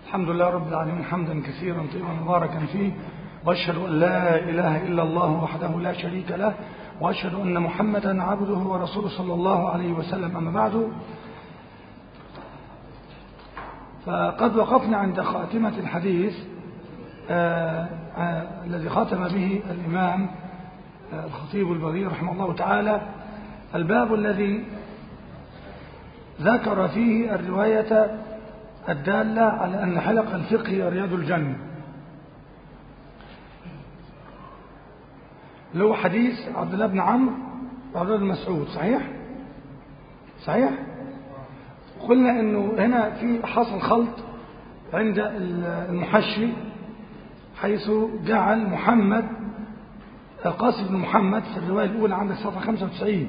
الحمد لله رب العالمين حمدا كثيرا طيبا مباركا فيه، وأشهد أن لا إله إلا الله وحده لا شريك له، وأشهد أن محمدا عبده ورسوله صلى الله عليه وسلم. أما بعد، فقد وقفنا عند خاتمة الحديث الذي ختم به الإمام الخطيب البغوي رحمه الله تعالى، الباب الذي ذكر فيه الرواية الدالة على أن حلق الفقه رياض الجنة، اللي هو حديث عبد الله بن عمرو وعبد الله بن مسعود. صحيح؟ قلنا أنه هنا في حصل خلط عند المحشي، حيث جعل محمد القاسم بن محمد في الرواية الأولى عند الصفحة 95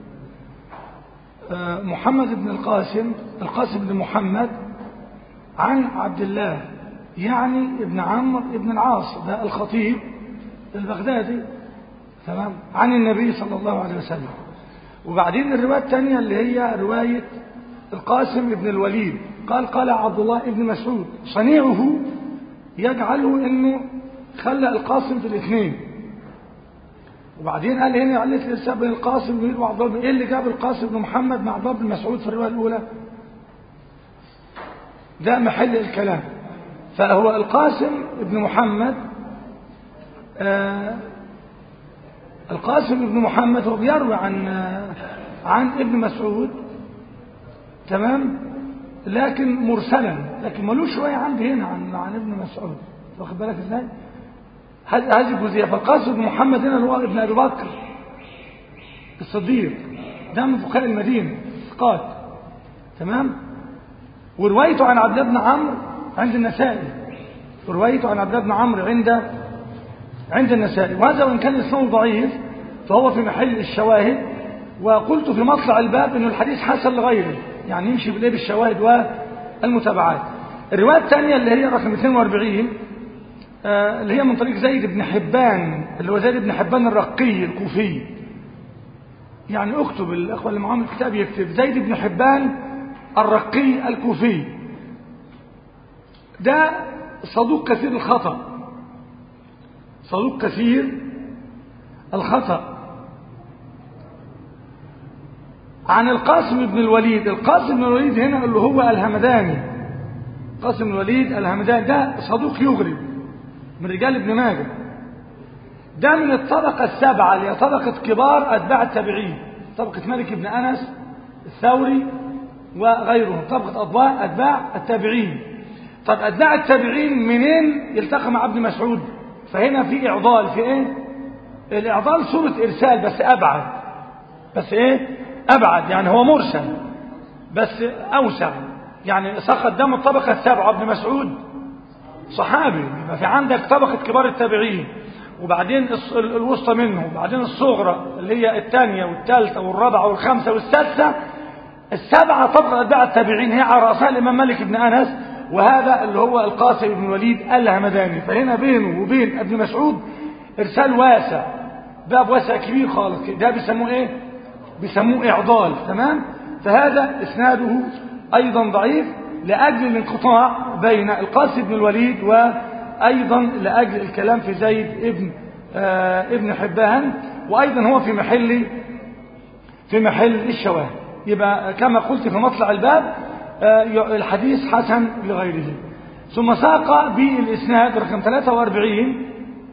محمد بن القاسم بن محمد عن عبد الله، يعني ابن عمرو ابن العاص، ده الخطيب البغدادي، تمام، عن النبي صلى الله عليه وسلم. وبعدين الرواية الثانية اللي هي رواية القاسم ابن الوليد، قال عبد الله ابن مسعود صنيعه يجعله انه خلى القاسم في الاثنين. وبعدين قال هنا علة الارسال بين القاسم وعبد الله، ايه اللي جاب القاسم بن محمد مع عبد الله بن مسعود في الرواية الأولى؟ ده محل الكلام. فهو القاسم ابن محمد، القاسم ابن محمد هو بيروي عن ابن مسعود، تمام، لكن مرسلا، لكن ملوش رواية عندي هنا عن ابن مسعود، واخد بالك ازاي؟ هذه الجزئية. فالقاسم بن محمد هنا هو ابن ابي بكر الصديق، ده من فقهاء المدينة ثقات، تمام. وروايته عن عبد الله بن عمرو عند النسائي، عند النسائي، وهذا وإن كان اسمه ضعيف فهو في محل الشواهد. وقلت في مطلع الباب إنه الحديث حسن لغيره، يعني يمشي بالإيه بالشواهد والمتابعات. الرواية الثانية اللي هي رقم 42 اللي هي من طريق زيد بن حبان، اللي هو زيد بن حبان الرقي الكوفي، يعني اكتب الأخوة اللي معاهم الكتاب يكتب زيد بن حبان الرقي الكوفي، ده صدوق كثير الخطأ. عن القاسم بن الوليد، القاسم بن الوليد هنا اللي هو الهمداني، القاسم بن الوليد الهمداني، ده صدوق يغرب من رجال ابن ماجه، ده من الطبقة السبعة اللي هي طبقة كبار أتباع التابعين، طبقة مالك بن أنس الثوري وغيرهم، طبقة أتباع التابعين. طب أتباع التابعين منين يلتقى مع ابن مسعود؟ فهنا في إعضال، في إيه؟ الإعضال صورة إرسال بس أبعد، يعني هو مرسل بس أوسع، يعني سقط دم الطبقة السبعة. ابن مسعود صحابي، يبقى في عندك طبقة كبار التابعين، وبعدين الوسطى منه، وبعدين الصغرى اللي هي الثانية والثالثة والرابعة والخامسة والسادسة. السبعة طبقة أتباع التابعين هي على رأسها الإمام مالك بن أنس، وهذا اللي هو القاسم بن الوليد الهمداني. فهنا بينه وبين ابن مسعود إرسال واسع، باب واسع كبير خالص، ده بيسموه إعضال، تمام. فهذا إسناده أيضا ضعيف لأجل الانقطاع بين القاسم بن الوليد، وأيضا لأجل الكلام في زيد ابن حبان، وأيضا هو في محل الشواهد. يبقى كما قلت في مطلع الباب الحديث حسن لغيره. ثم ساق بالإسناد رقم 43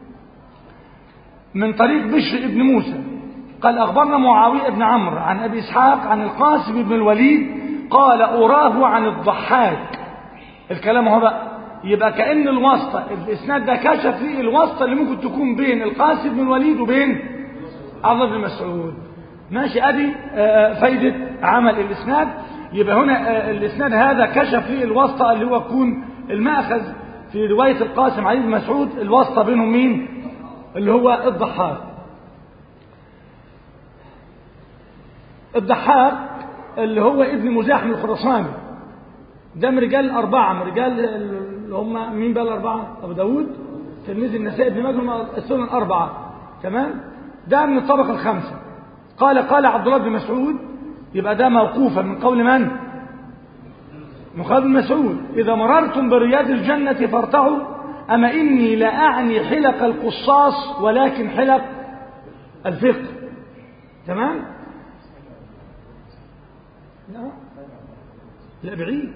من طريق بشر ابن موسى قال أخبرنا معاوية بن عمرو عن أبي إسحاق عن القاسم بن الوليد قال أراه عن الضحاك. الكلام هو بقى يبقى كأن الواسطة، الإسناد ده كشف فيه الواسطة اللي ممكن تكون بين القاسم بن الوليد وبين عبد الله بن مسعود. ماشي، أدي فايدة عمل الإسناد. يبقى هنا الإسناد هذا كشف فيه الواسطة اللي هو يكون المأخذ في رواية القاسم عن ابن مسعود، الواسطة بينهم مين؟ اللي هو الضحاك اللي هو ابن مزاحم الخراساني، ده من رجال الأربعة، من رجال اللي هم مين بقى الأربعة؟ أبو داود، تلميذ النسائي، ابن ماجه، السنن الأربعة، تمام. ده من الطبقة الخامسة. قال عبد الله بن مسعود، يبقى ده موقوفا من قول من؟ مخالف بن مسعود إذا مررتم برياض الجنة فارتعوا أما إني لا أعني حلق القصاص ولكن حلق الفقه. تمام؟ لا بعيد.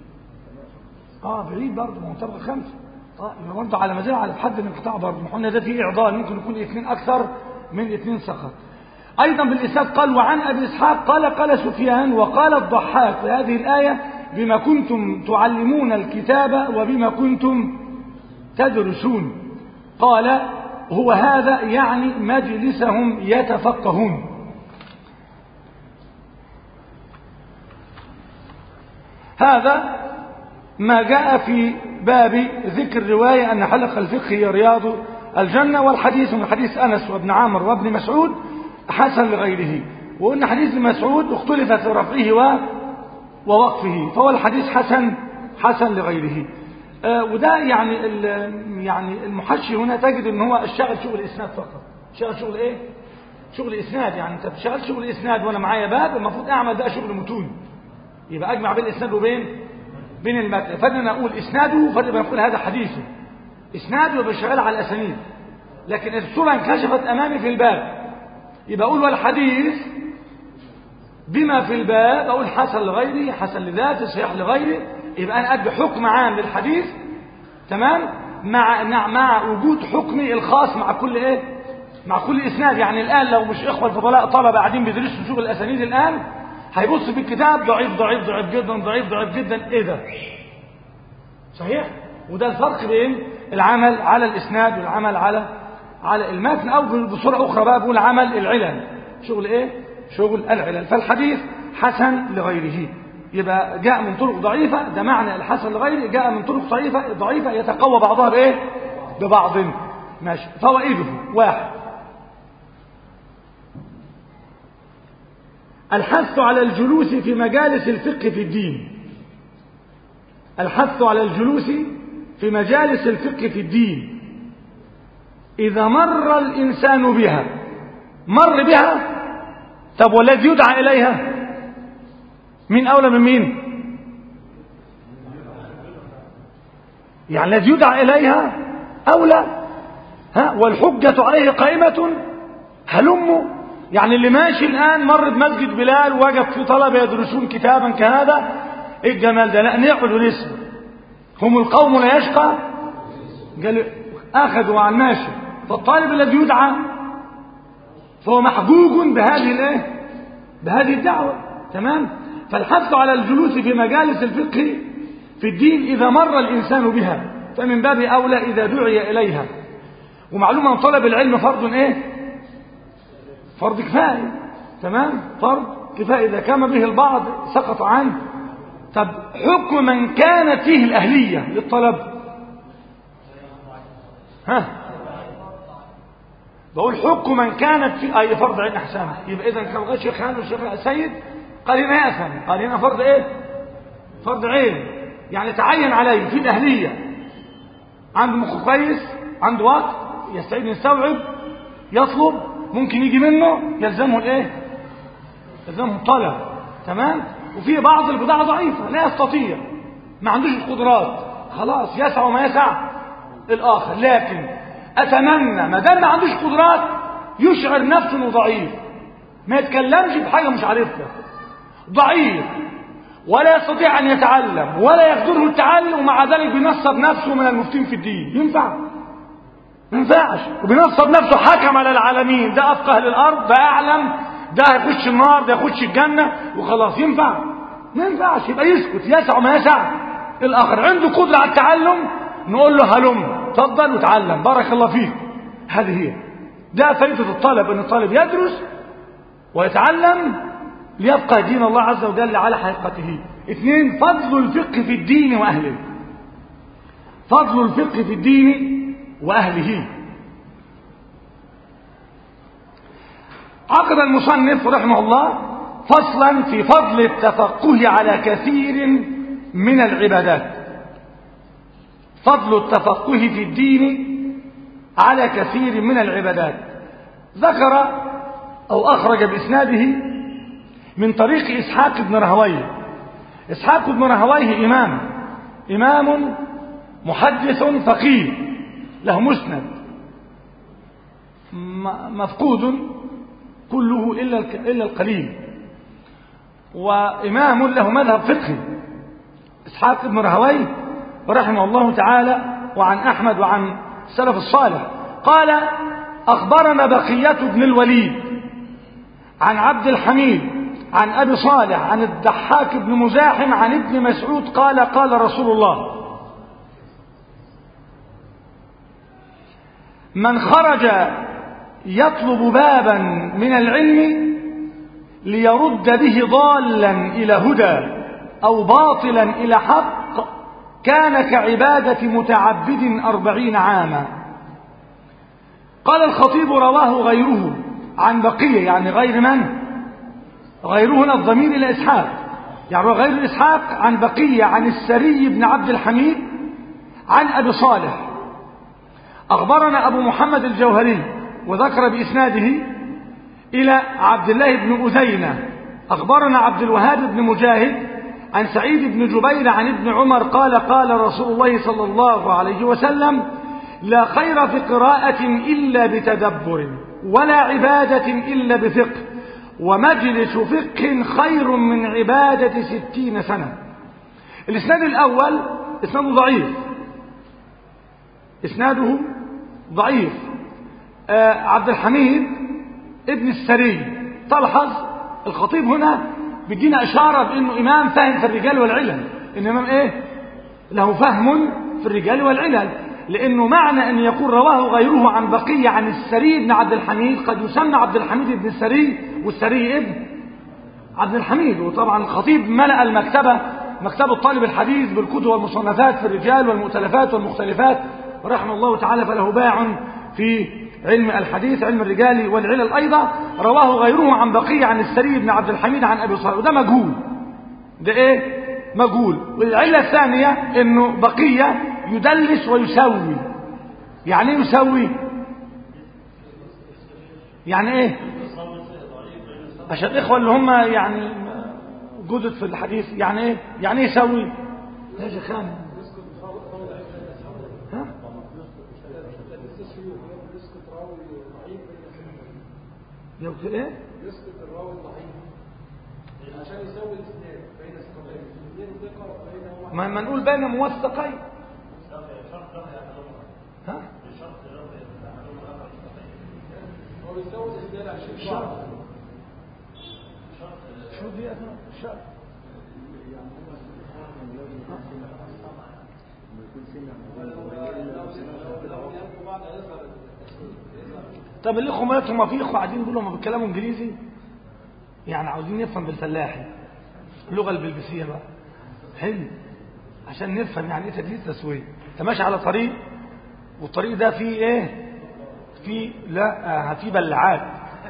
بعيد برضه، ما هو طبقة 5. برضه على مزال على حد الانقطاع برضه، ما قلنا ده فيه إعضال، ممكن يكون 2 أكثر من 2 سقط. أيضا بالإسناد قال وعن أبي إسحاق قال سفيان وقال الضحاك في هذه الآية بما كنتم تعلمون الكتاب وبما كنتم تدرسون. قال هو هذا يعني مجلسهم يتفقهون. هذا ما جاء في باب ذكر رواية أن حلق الفقه هي رياض الجنة، والحديث من حديث أنس وابن عامر وابن مسعود حسن لغيره. وأن حديث ابن مسعود اختلف في رفعه ووقفه، فهو الحديث حسن لغيره. وده يعني المحشي هنا تجد ان هو اشتغل شغل الاسناد فقط. شغل ايه؟ شغل اسناد. يعني انت بتشتغل شغل اسناد وانا معايا باب، المفروض اعمل بقى شغل متون، يبقى اجمع بين الاسناد وبين المتن. فانا اقول اسناده فانا بقول هذا حديثه اسناده، يبقى شغال على الاسانيد. لكن الصوره انكشفت امامي في الباب، يبقى اقول والحديث بما في الباب، اقول حسن لغيره، حسن لذاته، صحيح لغيره. يبقى انا ادي حكم عام للحديث، تمام، مع وجود حكمي الخاص مع كل ايه، مع كل اسناد. يعني الان لو مش اخوه الفضلاء طلبه قاعدين بيدرسوا شغل الاسانيد الان، هيبص في الكتاب ضعيف ضعيف ضعيف جدا، ضعيف ضعيف جدا، ايه ده؟ صحيح. وده الفرق بين العمل على الاسناد والعمل على المتن، او بصوره اخرى بقى بقول عمل العلل. شغل ايه؟ شغل العلل. فالحديث حسن لغيره، يبقى جاء من طرق ضعيفة، ده معنى الحسن لغيره، جاء من طرق ضعيفة يتقوى بعضها بايه؟ ببعض. ماشي. فوائده: 1. الحث على الجلوس في مجالس الفقه في الدين. الحث على الجلوس في مجالس الفقه في الدين إذا مر الإنسان بها. مر بها، طب والذي يدعى إليها مين أولى من مين؟ يعني الذي يدعى إليها أولى. والحجة عليه قائمة هلم. يعني اللي ماشي الآن مر بمسجد بلال ووجد في طلبة يدرسون كتابا كهذا، إيه الجمال ده؟ لا نقعد ونسمع. هم القوم لا يشقى، قال أخذوا عن ماشي. فالطالب الذي يدعى فهو محجوج بهذه الدعوة. تمام. فالحث على الجلوس في مجالس الفقه في الدين إذا مر الإنسان بها، فمن باب أولى إذا دعي إليها. ومعلومة أن طلب العلم فرض إيه؟ فرض كفاية. تمام. فرض كفاية. إذا كان به البعض سقط عنه. طب حكم من كانت فيه الأهلية للطلب؟ بقول حكم من كانت فيه أي فرض عين أحسن. يبقى إذا كان غير شيخ خان والشيخ سيد قال هنا يأثم، قال هنا فرض إيه؟ فرض عين. يعني تعين عليه في الأهلية، عنده مخ كويس، عنده وقت يستعيد يستوعب يطلب، ممكن يجي منه يلزمه الايه؟ يلزمه الطلب. تمام. وفي بعض البضاعة ضعيفة لا يستطيع، ما عندوش القدرات، خلاص يسع وما يسع الآخر. لكن أتمنى ما دام ما عندوش قدرات يشعر نفسه انه ضعيف، ما يتكلمش بحاجة مش عارفها، ضعيف ولا يستطيع أن يتعلم ولا يقدره التعلم، ومع ذلك بينصب نفسه من المفتين في الدين. ينفع؟ ما ينفعش. وبينصب نفسه حكم على العالمين، ده أفقه للأرض، ده أعلم، ده هيخش النار، ده يخش الجنة وخلاص. ينفع؟ ما ينفعش. يبقى يسكت، يسع ما يسع الآخر. عنده قدرة على التعلم نقول له هلم تفضل وتعلم، بارك الله فيك. هذه هي ده فائدة الطالب، أن الطالب يدرس ويتعلم ليفقه دين الله عز وجل على حقيقته. 2. فضل الفقه في الدين وأهله. فضل الفقه في الدين وأهله. عقد المصنف رحمه الله فصلا في فضل التفقه على كثير من العبادات. فضل التفقه في الدين على كثير من العبادات. ذكر أو أخرج بإسناده من طريق إسحاق بن راهويه إسحاق بن راهويه إمام محدث فقيه له مسند مفقود كله إلا القليل، وإمام له مذهب فقهي إسحاق بن راهويه رحمه الله تعالى، وعن أحمد وعن السلف الصالح. قال أخبرنا بقية بن الوليد عن عبد الحميد عن أبي صالح عن الضحاك بن مزاحم عن ابن مسعود قال قال رسول الله: من خرج يطلب بابا من العلم ليرد به ضالا إلى هدى أو باطلا إلى حق كان كعبادة متعبد 40 عاما. قال الخطيب: رواه غيره عن بقية، يعني غير من؟ غيره هنا الضمير إلى إسحاق، يعني غير إسحاق، عن بقية عن السري بن عبد الحميد عن أبي صالح. أخبرنا أبو محمد الجوهري وذكر بإسناده إلى عبد الله بن أزينة. أخبرنا عبد الوهاب بن مجاهد عن سعيد بن جبير عن ابن عمر قال قال رسول الله صلى الله عليه وسلم: لا خير في قراءة إلا بتدبر ولا عبادة إلا بفقه، ومجلس فقه خير من عبادة 60 سنة. الإسناد الأول إسناده ضعيف. عبد الحميد ابن السري. تلحظ الخطيب هنا بيدينا إشارة بأنه إمام فاهم في الرجال والعلل، إن إمام إيه؟ له فهم في الرجال والعلل، لأنه معنى أن يقول رواه غيره عن بقية عن السري بن عبد الحميد، قد يسمى عبد الحميد ابن السري والسري ابن عبد الحميد. وطبعا الخطيب ملأ مكتبة طالب الحديث بالكتب والمصنفات في الرجال والمؤتلفات والمختلفات رحمه الله تعالى، فله باع في علم الحديث علم الرجال والعلل أيضا. رواه غيره عن بقية عن السري بن عبد الحميد عن أبي صالح، وده مجهول. ده إيه؟ مجهول. والعلة الثانية إنه بقية يدلس ويسوي. يعني إيه يسوي؟ يعني إيه؟ عشان الإخوة اللي هم يعني جدد في الحديث، يعني إيه؟ يعني إيه يسوي؟ يا شيخان ها؟ يوجد ايه؟ يسقط الراوي الضعيف عشان يسوي الاسناد بين الثقة ما نقول بين موثقين. ها؟ هو يسوي الاسناد عشان شرط. شو دي اسمها؟ شرط. طب الاخوه مالتهم؟ ما في اخوه قاعدين يقولوا ما بيتكلموا انجليزي، يعني عاوزين نفهم بالفلاحي اللغه البلبسيه بقى، حلو، عشان نفهم يعني ايه تدليس تسويه. انت ماشي على طريق والطريق ده فيه ايه؟ فيه في بلاعات.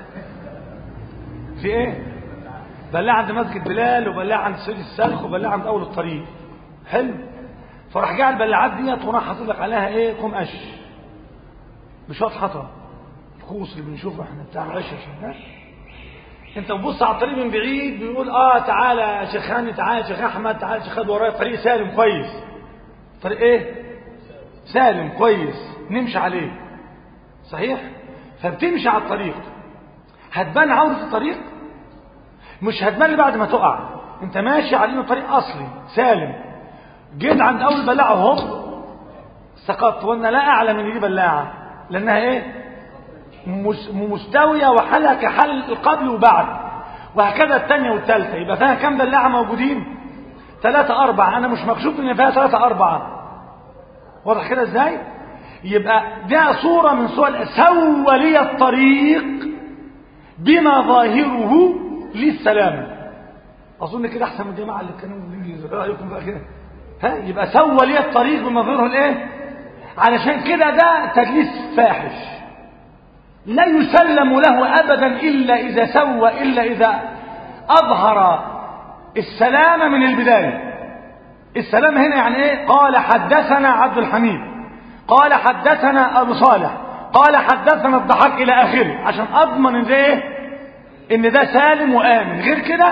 في ايه؟ بلاع عند مسجد بلال، وبلاع عند سيد السلخ، وبلاع عند اول الطريق، حلو. فراح جاء البلاعات ديت وراح حاطط لك عليها ايه؟ قماش بشويه حطب، الخوص اللي بنشوفه احنا بتاع العشش. انت بتبص على الطريق من بعيد بيقول تعالى يا شيخ هاني، تعالى يا شيخ احمد، تعالى يا شيخ خد ورايا، طريق سالم كويس. طريق ايه؟ سالم كويس نمشي عليه، صحيح؟ فبتمشي على الطريق، هتبان عودة الطريق؟ مش هتبان بعد ما تقع. انت ماشي على انه طريق اصلي سالم، جيت عند اول بلاعه هوب سقطت، وانا لا اعلم ان دي بلاعه، لانها ايه؟ مستويه وحالها كحال القبل وبعد، وهكذا الثانيه والثالثه. يبقى فيها كم بلاعه موجودين؟ 3 4. انا مش مكشوف ان فيها 3 4. واضح كده ازاي؟ يبقى ده صوره من صور سوى لي الطريق بما ظاهره للسلامه. اظن كده احسن من الجماعه اللي كانوا بالانجليزي. ايه رايكم بقى كده؟ يبقى سوى لي الطريق بما ظاهره الايه؟ علشان كده ده تدليس فاحش لا يسلم له ابدا الا اذا اظهر السلامه من البدايه. السلام هنا يعني ايه؟ قال حدثنا عبد الحميد، قال حدثنا ابو صالح، قال حدثنا الضحاك الى اخره، عشان اضمن ان ده ايه؟ ان ده سالم وامن. غير كده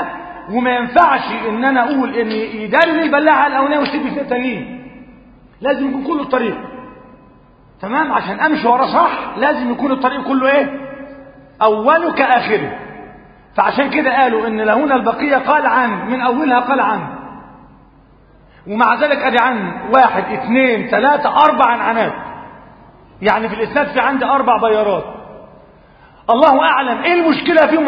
وما ينفعش ان انا اقول ان يدلل بلع على الاولانيه ويسيب اثنين تانيين. لازم يكون كله الطريق تمام. عشان امشي ورا صح لازم يكون الطريق كله ايه؟ اوله كاخره. فعشان كده قالوا ان لهنا البقيه قال عن، من اولها قال عن، ومع ذلك ادي عن 1 2 3 4 عنعنات. يعني في الاسناد في عندي 4 بيارات. الله اعلم ايه المشكله فيهم،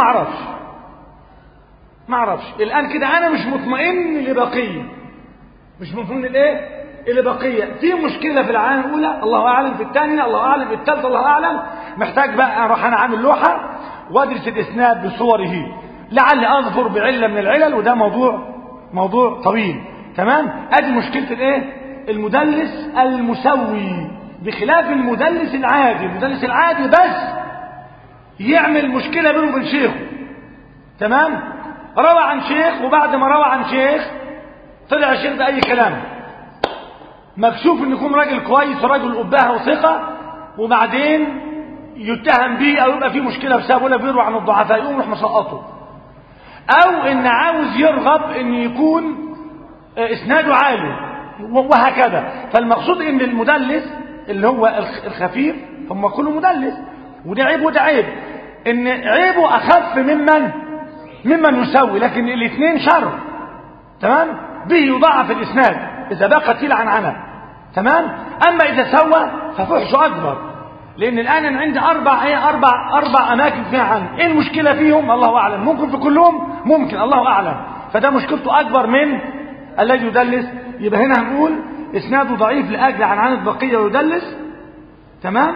ما اعرفش الان كده. انا مش مطمئن لبقيه، مش مطمئن لايه؟ لبقيه. في مشكله في العنعنه الاولى الله اعلم، في الثانيه الله اعلم، في الثالثه الله اعلم. محتاج بقى اروح انا عامل لوحه وادرس الاسناد بصوره لعلي اظفر بعله من العلل، وده موضوع طويل. تمام. ادي مشكله الايه؟ المدلس المسوي، بخلاف المدلس العادي. المدلس العادي بس يعمل مشكله بينه وبين شيخه. تمام. روى عن شيخ، وبعد ما روى عن شيخ طلع الشيخ ده اي كلام، مكشوف ان يكون راجل كويس وراجل اباهه وثقه، وبعدين يتهم بيه او يبقى فيه مشكله بسببه، ولا بيروى عن الضعفاء يقوم يروح مسقطه، او ان عاوز يرغب ان يكون اسناده عالي وهكذا. فالمقصود ان المدلس اللي هو الخفيف، هم كله مدلس، وده عيب وده عيب، ان عيبه اخف ممن يسوي، لكن الاثنين شر. تمام. به يضاعف الاسناد اذا بقت فيه العنعنه. تمام. اما اذا سوى ففحشه اكبر، لان الان انا عندي اربع اماكن فيها عن. ايه المشكله فيهم؟ الله اعلم. ممكن في كلهم، ممكن، الله اعلم. فده مشكلته اكبر من الذي يدلس. يبقى هنا هنقول اسناده ضعيف لاجل عنعنه بقيه ويدلس. تمام.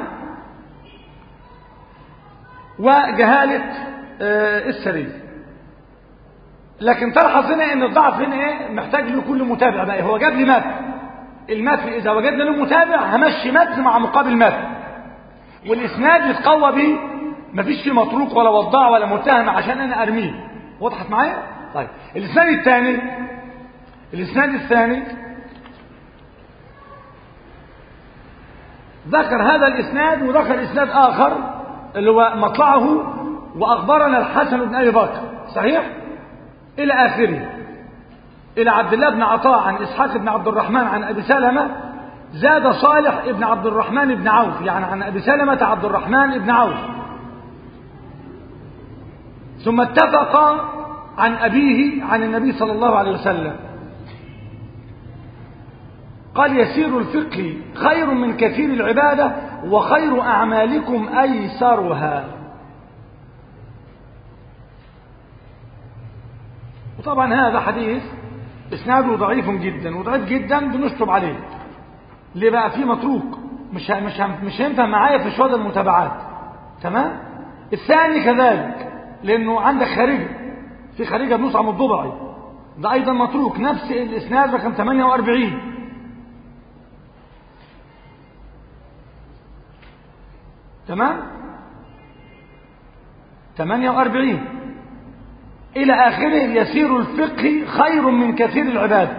وجهاله السري. لكن تلاحظ هنا ان الضعف هنا ايه؟ محتاج له كل متابع بقى. هو جاب لي متن، المتن اذا وجدنا له متابع همشي متن مع مقابل متن، والاسناد يتقوى به، مفيش فيه مطروق ولا وضاع ولا متهم عشان انا ارميه. وضحت معايا؟ طيب الاسناد الثاني ذكر هذا الاسناد وذكر اسناد اخر اللي هو مطلعه واخبرنا الحسن بن ابي بكر، صحيح؟ الى اخره، الى عبد الله بن عطاء عن اسحاق بن عبد الرحمن عن ابي سلمة، زاد صالح بن عبد الرحمن بن عوف، يعني عن ابي سلمة عبد الرحمن بن عوف. ثم اتفق عن ابيه عن النبي صلى الله عليه وسلم قال: يسير الفقه خير من كثير العبادة، وخير اعمالكم ايسرها. وطبعا هذا حديث اسناده ضعيف جدا، وضعيف جدا بنشطب عليه. ليه بقى؟ فيه متروك، مش هينفع معايا في شهادة المتابعات. تمام. الثاني كذلك، لانه عندك خارجه، في خارجه بنصعم الضبعي، ده ايضا متروك، نفس الاسناد رقم 48. تمام. 48 الى اخره. يسير الفقه خير من كثير العباده.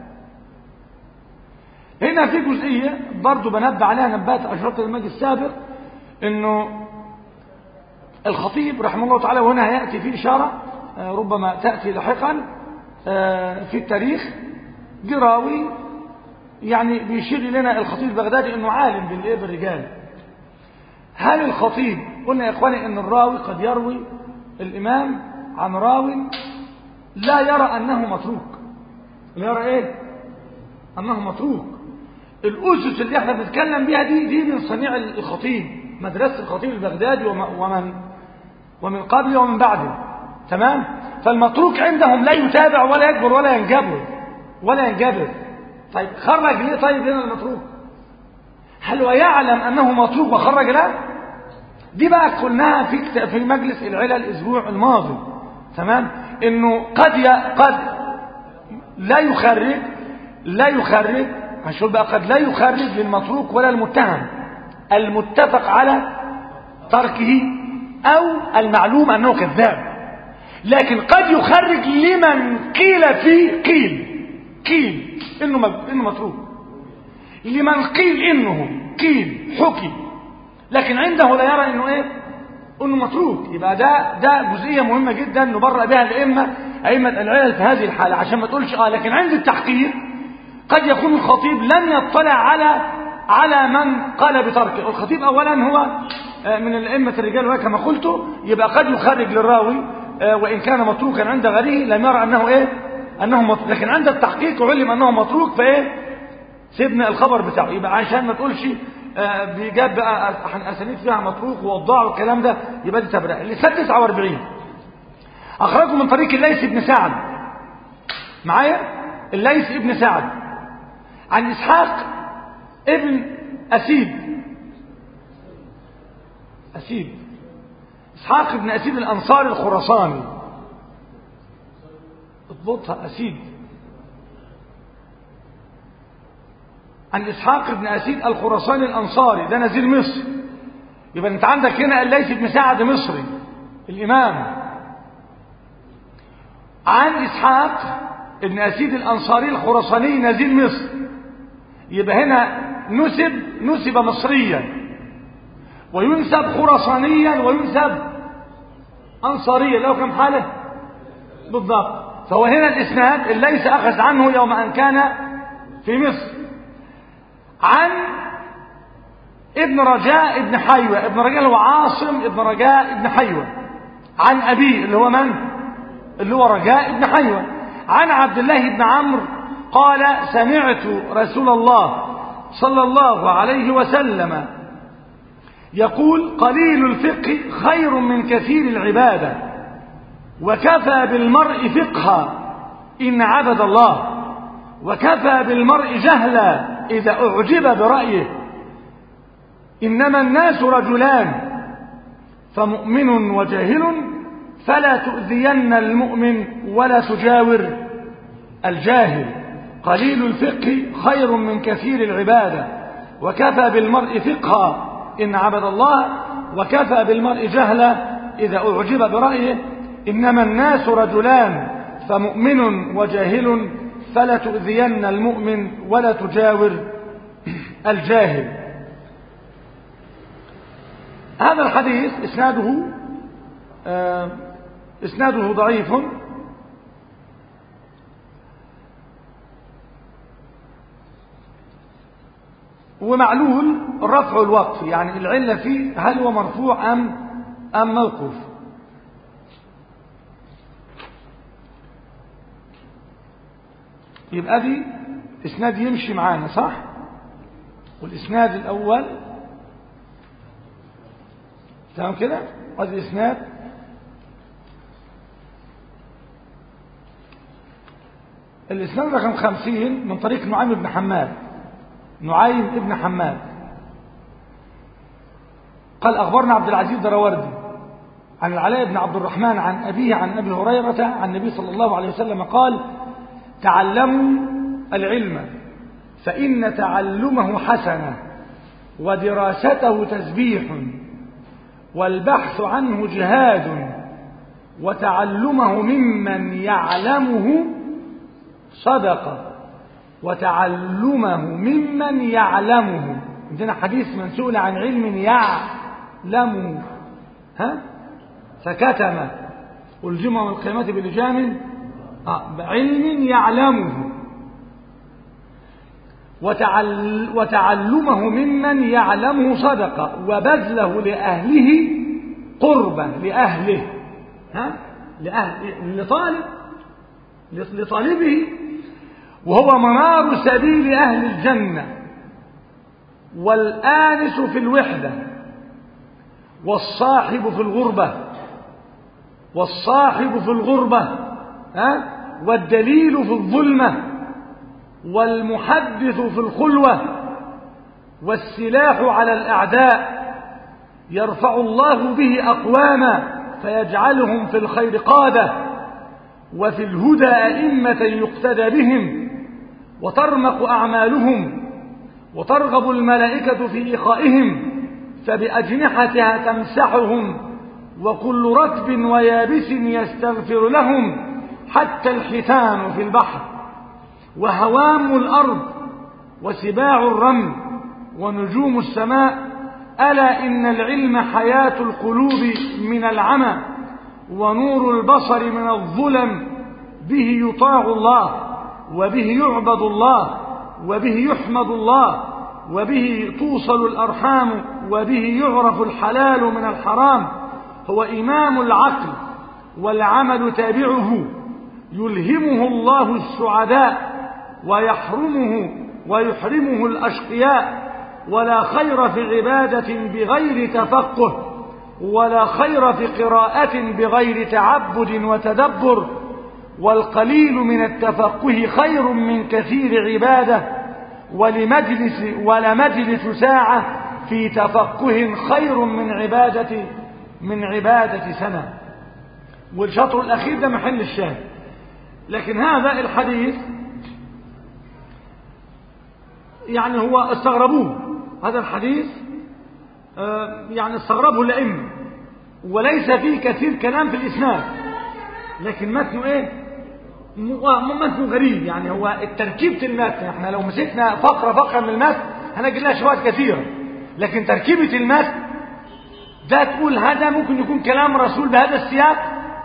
هنا في جزئيه برضو بنبه عليها نبهت اشرت المجلس السابق، انه الخطيب رحمه الله تعالى، وهنا هياتي في اشاره ربما تاتي لاحقا في التاريخ، جراوي يعني بيشير لنا الخطيب البغدادي انه عالم بالرجال. هل الخطيب، قلنا يا اخواني ان الراوي قد يروي الامام عن راوي لا يرى انه متروك، لا يرى ايه؟ انه متروك. الاسس اللي احنا بنتكلم بيها دي من صنيع الخطيب، مدرسه الخطيب البغدادي ومن قبله ومن بعده. تمام. فالمتروك عندهم لا يتابع ولا يكبر ولا ينجبر. طيب خرج ليه؟ طيب هنا المتروك، هل هو يعلم انه متروك وخرج له؟ دي بقى قلناها في مجلس العلل الاسبوع الماضي. تمام. انه قد لا يخرج هنشوف بقى، قد لا يخرج للمتروك ولا المتهم المتفق على تركه او المعلوم انه كذاب، لكن قد يخرج لمن قيل فيه قيل انه متروك، لمن قيل انه حكي، لكن عنده لا يرى انه ايه؟ انه متروك. يبقى ده جزئيه مهمه جدا نبرأ بها الائمه أئمة العلل في هذه الحالة عشان ما تقولش لكن عند التحقيق قد يكون الخطيب لم يطلع على من قال بتركه. الخطيب أولا هو من الأئمة الرجال وكما قلت، يبقى قد يخرج للراوي وإن كان متروكا عند غيره لم يرى أنه متروك، لكن عند التحقيق علم أنه متروك سيبنا الخبر بتاعه. يبقى عشان ما تقولش بيجاب بقى أسانيد فيها متروك ووضاع والكلام ده، يبقى دي تبرئة. الإسناد 49 أخرجه من طريق الليث بن سعد، معايا الليث بن سعد عن إسحاق ابن أسيد إسحاق ابن أسيد الأنصاري الخراساني، اضبطها أسيد، عن إسحاق ابن أسيد الخراساني الأنصاري، ده نزيل مصر. يبقى أنت عندك هنا الليث بن سعد مصري الإمام، عن إسحاق ابن أسيد الأنصاري الخراساني نزيل مصر. يبقى هنا نسب مصريا وينسب خراسانيا وينسب أنصاريا، له كم حالة بالضبط. فهو هنا الإسناد الليث أخذ عنه يوم أن كان في مصر، عن ابن رجاء ابن حيوة. ابن رجاء هو عاصم ابن رجاء ابن حيوة، عن أبيه اللي هو من؟ اللي هو رجاء ابن حيوة، عن عبد الله بن عمرو قال سمعت رسول الله صلى الله عليه وسلم يقول قليل الفقه خير من كثير العبادة، وكفى بالمرء فقها إن عبد الله، وكفى بالمرء جهلا إذا أعجب برأيه. إنما الناس رجلان فمؤمن وجاهل، فلا تؤذين المؤمن ولا تجاور الجاهل. قليل الفقه خير من كثير العبادة، وكفى بالمرء فقها إن عبد الله، وكفى بالمرء جهلا إذا أعجب برأيه. إنما الناس رجلان فمؤمن وجاهل، فلا تؤذين المؤمن ولا تجاور الجاهل. هذا الحديث إسناده ضعيف، ومعلول رفع الوقف، يعني العلة فيه هل هو مرفوع أم موقوف. يبقى دي إسناد يمشي معانا صح. والإسناد الأول تمام كده، وهذا إسناد الإسناد رقم 50 من طريق نعيم بن حماد. نعيم بن حماد قال أخبرنا عبد العزيز دراوردي عن العلاء بن عبد الرحمن عن أبيه عن أبي هريرة عن النبي صلى الله عليه وسلم قال تعلموا العلم فإن تعلمه حسنة، ودراسته تسبيح، والبحث عنه جهاد، وتعلمه ممن يعلمه صدقة. وتعلمه ممن يعلمه، عندنا حديث من سئل عن علم يعلمه فكتم ألجمه من القيامة بلجام علم يعلمه، وتعلمه ممن يعلمه صدقة، وبذله لأهله قربة، لأهله لطالبه، وهو منار سبيل أهل الجنة، والآنس في الوحدة، والصاحب في الغربة والدليل في الظلمة، والمحدث في الخلوة، والسلاح على الأعداء، يرفع الله به أقواما فيجعلهم في الخير قادة، وفي الهدى أئمة يقتدى بهم، وترمق أعمالهم، وترغب الملائكة في إخائهم، فبأجنحتها تمسحهم، وكل رطب ويابس يستغفر لهم، حتى الحيتان في البحر، وهوام الأرض، وسباع الرمل، ونجوم السماء. ألا إن العلم حياة القلوب من العمى، ونور البصر من الظلم، به يطاع الله وبه يعبد الله وبه يحمد الله وبه توصل الأرحام وبه يعرف الحلال من الحرام، هو إمام العقل والعمل تابعه، يلهمه الله السعداء ويحرمه الأشقياء، ولا خير في عبادة بغير تفقه، ولا خير في قراءة بغير تعبد وتدبر، والقليل من التفقه خير من كثير عبادة، ولمجلس ساعة في تفقه خير من عبادة سنة. والشطر الأخير ده محل الشاهد. لكن هذا الحديث يعني هو استغربوه، هذا الحديث يعني استغربه الأئمة، وليس فيه كثير كلام في الإسناد، لكن متنه ايه؟ متنه غريب. يعني هو تركيبة المتن، احنا لو مسكنا فقرة من المتن هنجد لها شواهد كثيرة، لكن تركيبة المتن ده تقول هذا ممكن يكون كلام رسول بهذا السياق،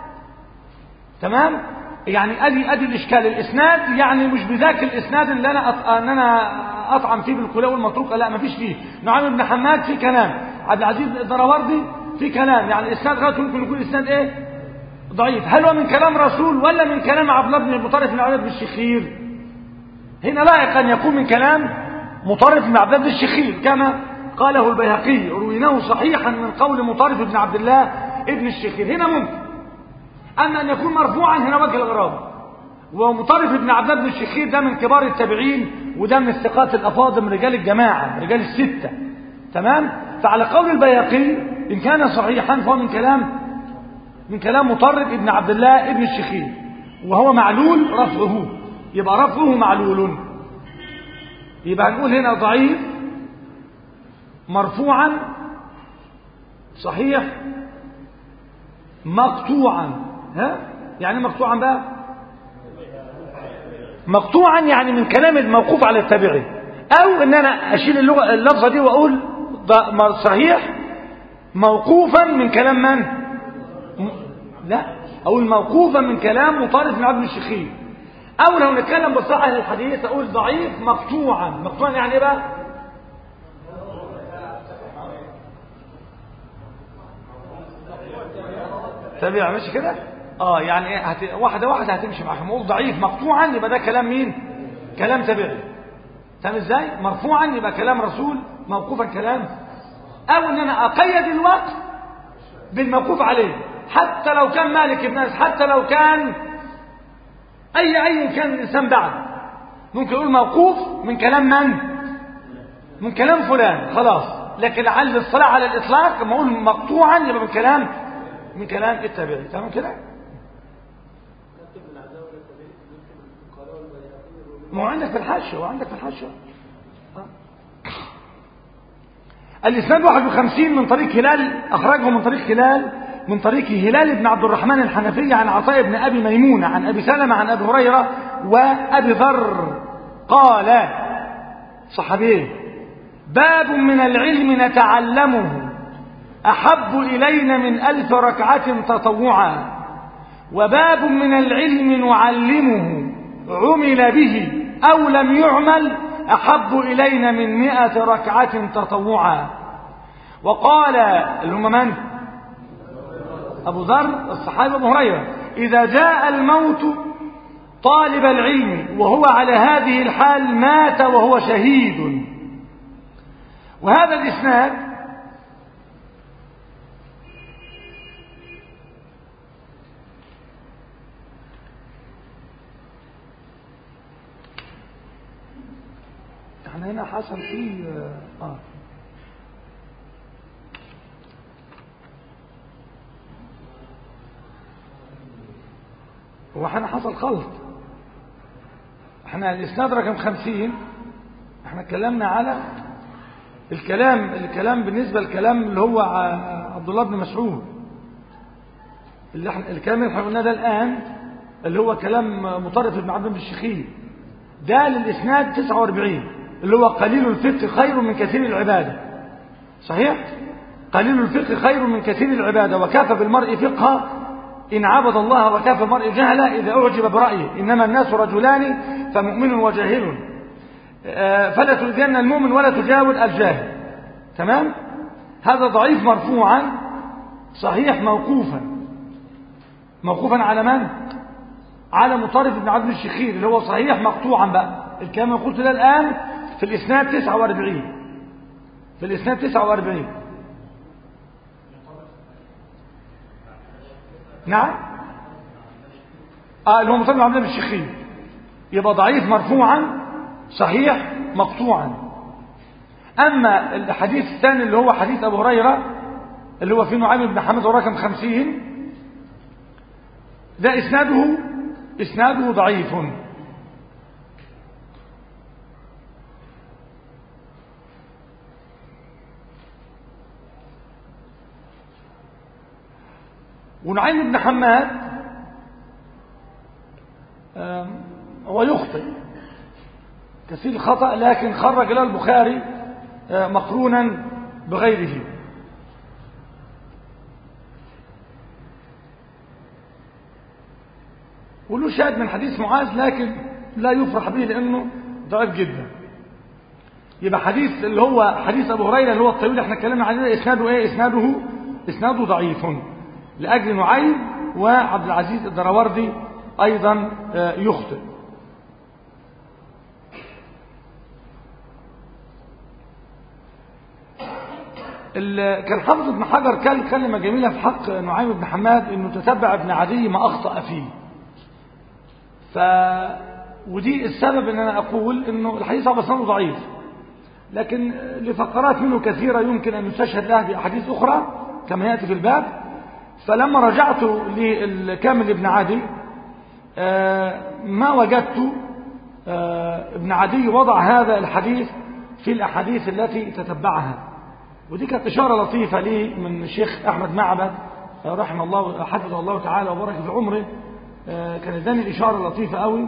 تمام؟ يعني ادي الاشكال. الاسناد يعني مش بذاك الاسناد اللي انا اطعم فيه بالكلاء والمتروكه، لا، ما فيش فيه. نعيم بن حماد في كلام، عبد العزيز الدراوردي في كلام، يعني الاسناد غير ممكن يكون اسناد ايه؟ ضعيف. هل هو من كلام رسول ولا من كلام عبد الله بن مطرف بن عبد الشخير؟ هنا لائق ان يكون من كلام مطرف بن عبد الشخير، كما قاله البيهقي: رويناه صحيحا من قول مطرف بن عبد الله ابن الشخير. هنا ممكن. أما أن يكون مرفوعا هنا وجه الغرابة. ومطرف بن عبد الله بن الشخير ده من كبار التابعين، وده من الثقات الأفاضل، من رجال الجماعة، رجال الستة، تمام؟ فعلى قول البيهقي إن كان صحيحا فهو من كلام مطرف بن عبد الله ابن الشخير، وهو معلول رفعه، يبقى رفعه معلول. يبقى هنقول هنا ضعيف مرفوعا صحيح مقطوعا. ها؟ يعني مقطوعا بقى، مقطوعا يعني من كلام الموقوف على التابعي، او ان انا اشيل اللفظه دي واقول صحيح موقوفا من كلام من؟ لا، او الموقوفا من كلام مطرف بن عبد الشخير. او لو نتكلم بالصحه للحديث اقول ضعيف مقطوعا يعني ايه بقى؟ تابع ماشي كده؟ يعني واحده هتمشي معاهم. اقول ضعيف مقطوعا يبقى ده كلام مين؟ كلام تابعي. فاهم ازاي؟ مرفوعا يبقى كلام رسول، موقوفا كلام، او ان انا اقيد الوقت بالموقوف عليه، حتى لو كان مالك بن انس، حتى لو كان اي كان الانسان بعد، ممكن اقول موقوف من كلام من؟ من كلام فلان، خلاص. لكن لعل الصلاة على الاطلاق لما اقول مقطوعا يبقى من كلام التابعي. تمام كده؟ ما هو عندك في الحاشية، الإسناد 51 من طريق هلال، أخرجه من طريق هلال بن عبد الرحمن الحنفي عن عطاء بن أبي ميمونة عن أبي سلمة عن أبي هريرة وأبي ذر قال صحابيه: باب من العلم نتعلمه أحب إلينا من 1000 ركعة تطوعا، وباب من العلم نعلمه عمل به أو لم يعمل أحب إلينا من 100 ركعة تطوعا. وقال اللي هم من؟ أبو ذر الصحابي أبو هريرة: إذا جاء الموت طالب العلم وهو على هذه الحال مات وهو شهيد. وهذا الإسناد احنا هنا حصل فيه هو احنا حصل خلط. احنا الاسناد رقم 50 احنا اتكلمنا على الكلام بالنسبه للكلام اللي هو عبد الله بن مسعود، الكلام اللي احنا قلناه ده الان اللي هو كلام مطرف بن عبد الشخير، ده للاسناد 49 اللي هو قليل الفقه خير من كثير العباده. صحيح؟ قليل الفقه خير من كثير العباده، وكفى بالمرء فقها إن عبد الله وكاف المرء جهلا إذا أعجب برأيه، إنما الناس رجلان فمؤمن وجاهل، فلا تؤذين المؤمن ولا تجاور الجاهل. تمام. هذا ضعيف مرفوعا، صحيح موقوفا على من؟ على مطرف بن عبد الشخير، اللي هو صحيح مقطوعا بقى. الكلام اللي قلت ده الآن في الإسناد 49، في الإسناد 49. نعم، اللي هو مطرف بن عبد الشخير، يبقى ضعيف مرفوعا صحيح مقطوعا. أما الحديث الثاني اللي هو حديث أبو هريرة اللي هو في نعيم بن حماد ورقم 50، ده إسناده ضعيف. ونعيم بن حماد هو يخطئ كثير الخطأ، لكن خرج له البخاري مقرونا بغيره. وله شاهد من حديث معاذ لكن لا يفرح به لأنه ضعيف جدا. يبقى حديث اللي هو حديث أبو هريرة اللي هو الطويل احنا اتكلمنا عنه، إسناده إيه؟ إسناده ضعيف لأجل نعيم، وعبد العزيز الدراوردي أيضا يخطئ. كان حافظ ابن حجر كان كلمة جميلة في حق نعيم بن حماد، انه تتبع ابن عدي ما اخطأ فيه. ودي السبب ان انا اقول انه الحديث اصلا ضعيف، لكن لفقرات منه كثيرة يمكن ان يستشهد لها باحاديث اخرى كما ياتي في الباب. فلما رجعت للكامل ابن عدي ما وجدت ابن عدي وضع هذا الحديث في الاحاديث التي تتبعها. ودي كانت إشارة لطيفة لي من الشيخ أحمد معبد رحمه الله حفظه الله تعالى وبارك في عمره. كان اداني الإشارة لطيفة قوي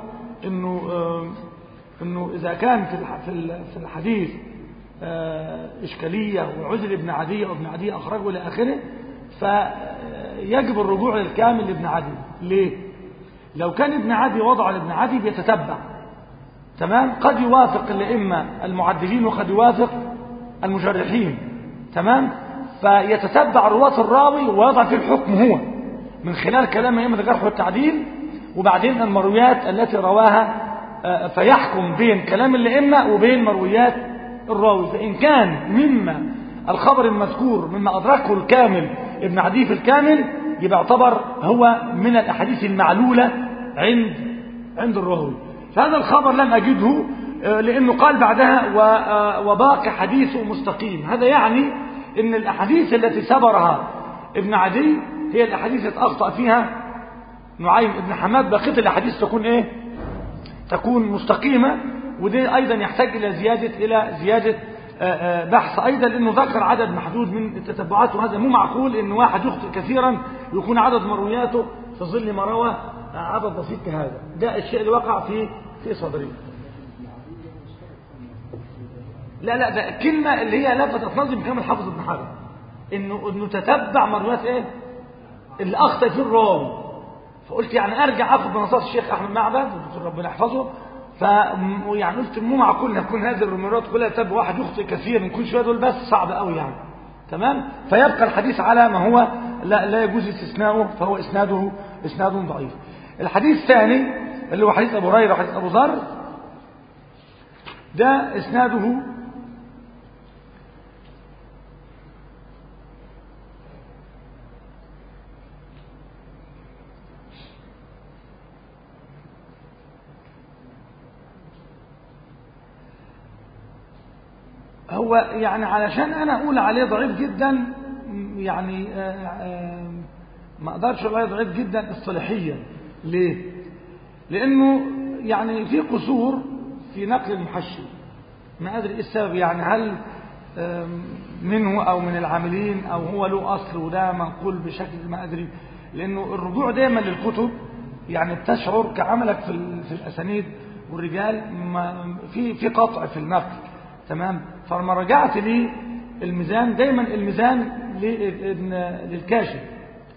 إنه إذا كان في الحديث إشكالية وعزل ابن عدي أو ابن عدي أخرجه إلى آخره، فيجب الرجوع للكامل لابن عدي. ليه؟ لو كان ابن عدي وضع لابن عدي بيتتبع، تمام، قد يوافق الأئمة المعدلين وقد يوافق المجرحين، تمام، فيتتبع رواة الراوي ويضع في الحكم هو من خلال كلام أئمة الجرح والتعديل، وبعدين المرويات التي رواها فيحكم بين كلام الأئمة وبين مرويات الراوي. فإن كان مما الخبر المذكور مما أدركه الكامل ابن عدي في الكامل، يبقى يعتبر هو من الأحاديث المعلولة عند الراوي. فهذا الخبر لم أجده، لأنه قال بعدها وباقي حديثه مستقيم. هذا يعني أن الأحاديث التي سبرها ابن عدي هي الأحاديث التي أخطأ فيها نعيم ابن حماد. بقية الأحاديث تكون إيه؟ تكون مستقيمة. وده أيضا يحتاج إلى زيادة بحث أيضا، لأنه ذكر عدد محدود من التتبعات، وهذا مو معقول أن واحد يخطئ كثيرا ويكون عدد مروياته في ظل ما روى عدد بسيط كهذا. ده الشيء اللي وقع في صدري. لا ده كلمة اللي هي لفتت نظري بكلام الحافظ ابن حجر، انه تتبع مرويات ايه اللي اخطأ فيه الراوي. فقلت يعني ارجع اخذ بنصات الشيخ احمد معبد ربنا يحفظه. يعني قلت مو معقول يكون هذه المرويات كلها تتبع واحد يخطئ كثير من كل شويه دول، بس صعب قوي يعني، تمام. فيبقى الحديث على ما هو لا يجوز استثناؤه، فهو اسناده ضعيف. الحديث الثاني اللي هو حديث ابو هريره وحديث ابو ذر، ده اسناده هو يعني علشان انا اقول عليه ضعيف جدا، يعني ما اقدرش اقول عليه ضعيف جدا اصطلاحيا. ليه؟ لانه يعني في قصور في نقل المحشي، ما ادري ايه السبب، يعني هل منه او من العاملين او هو له اصل وده منقول بشكل ما ادري. لانه الرجوع دايما للكتب يعني بتشعر كعملك في الاسانيد والرجال في قطع في النقل، تمام. فلما رجعت لي الميزان، دايما الميزان للكاشف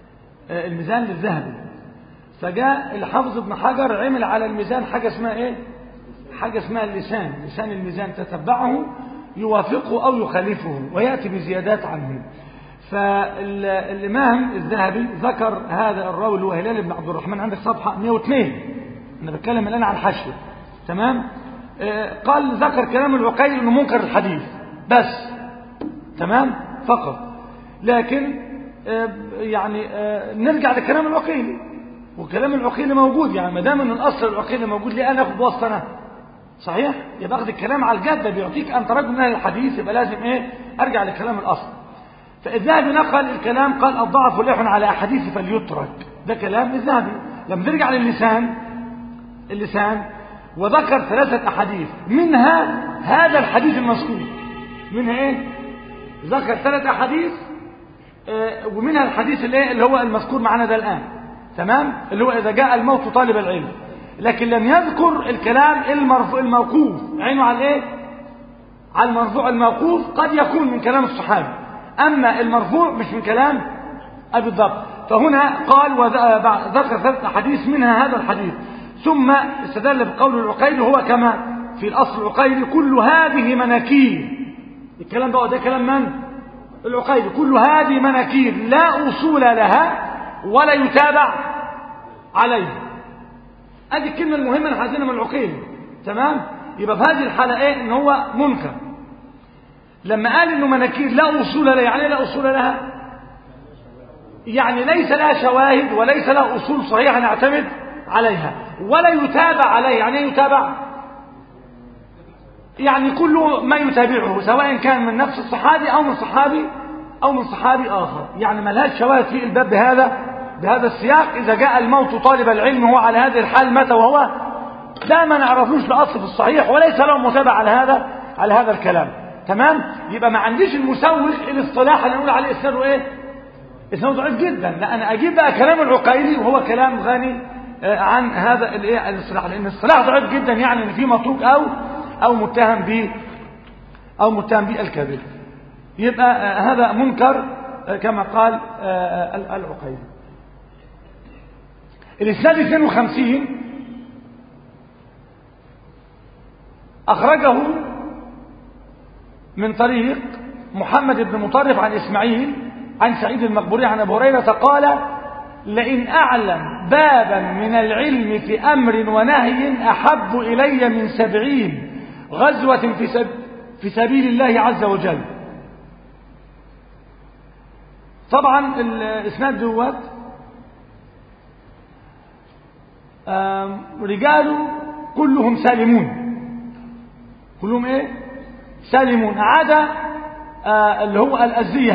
الميزان للذهبي. فجاء الحافظ ابن حجر عمل على الميزان حاجة اسمها ايه؟ حاجة اسمها اللسان، لسان الميزان تتبعه يوافقه أو يخالفه ويأتي بزيادات عنه. فالإمام الذهبي ذكر هذا الراوي اللي هو هلال بن عبد الرحمن، عندك صفحة 102، أنا بتكلم الآن عن الحاشية، تمام؟ قال ذكر كلام العقيلي إنه منكر الحديث بس، تمام؟ فقط. لكن يعني نرجع لكلام العقيلي، وكلام العقيلي موجود، يعني ما دام ان الاصل العقيلي موجود ليه انا اخد وسط انا؟ صحيح؟ يبقى اخذ الكلام على الجد بيعطيك انت رجل من الحديث، يبقى لازم ايه؟ ارجع لكلام الاصل. فالذهبي نقل الكلام، قال الضعف لح على احاديث فليترك، ده كلام الذهبي. لما ترجع اللسان وذكر 3 احاديث منها هذا الحديث المذكور، منها ايه؟ ذكر 3 احاديث ومنها الحديث اللي هو المذكور معنا ده الآن، تمام؟ اللي هو إذا جاء الموت طالب العلم. لكن لم يذكر الكلام الموقوف، عينه على ايه؟ على المرفوع. الموقوف قد يكون من كلام الصحابي، أما المرفوع مش من كلام أبي الضبط. فهنا قال وذكر 3 أحاديث منها هذا الحديث، ثم استدل بقول العقيلي هو كما في الأصل العقيلي كل هذه مناكير. الكلام ده كلام من؟ العقيلي. كل هذه مناكير لا أصول لها ولا يتابع عليها. ادي الكلمة المهمة اللي حاطينها من العقيلي، تمام؟ يبقى في هذه الحالة ايه؟ ان هو منكر. لما قال انه مناكير لا أصول لها، يعني لا أصول لها يعني ليس لها شواهد وليس لها أصول صحيحة نعتمد عليها، ولا يتابع عليها. يعني ايه يتابع؟ يعني كل ما يتابعه سواء كان من نفس الصحابي أو من صحابي آخر، يعني ما لهاش شواهد في الباب بهذا السياق. إذا جاء الموت طالب العلم هو على هذه الحال متى وهو لا ما نعرفوش لأصل في الصحيح وليس له متابع على هذا الكلام، تمام؟ يبقى ما عنديش المسوغ الاصطلاح اللي نقول عليه إسناده إيه؟ إسناده ضعيف جدا. لا، أنا أجيب بقى كلام العقيلي وهو كلام غني عن هذا الاصطلاح، لأن الصلاح ضعيف جدا، يعني إن في متروك أو متهم بالكذب. يبقى هذا منكر كما قال العقيلي. الإسناد 52 أخرجه من طريق محمد بن مطرف عن إسماعيل عن سعيد المقبوري عن أبي هريرة قال: لئن أعلم بابا من العلم في أمر ونهي أحب إلي من 70 غزوة في سبيل الله عز وجل. طبعا الإسناد دوت رجاله كلهم سالمون، كلهم ايه؟ سالمون، عدا اللي هو الأزدي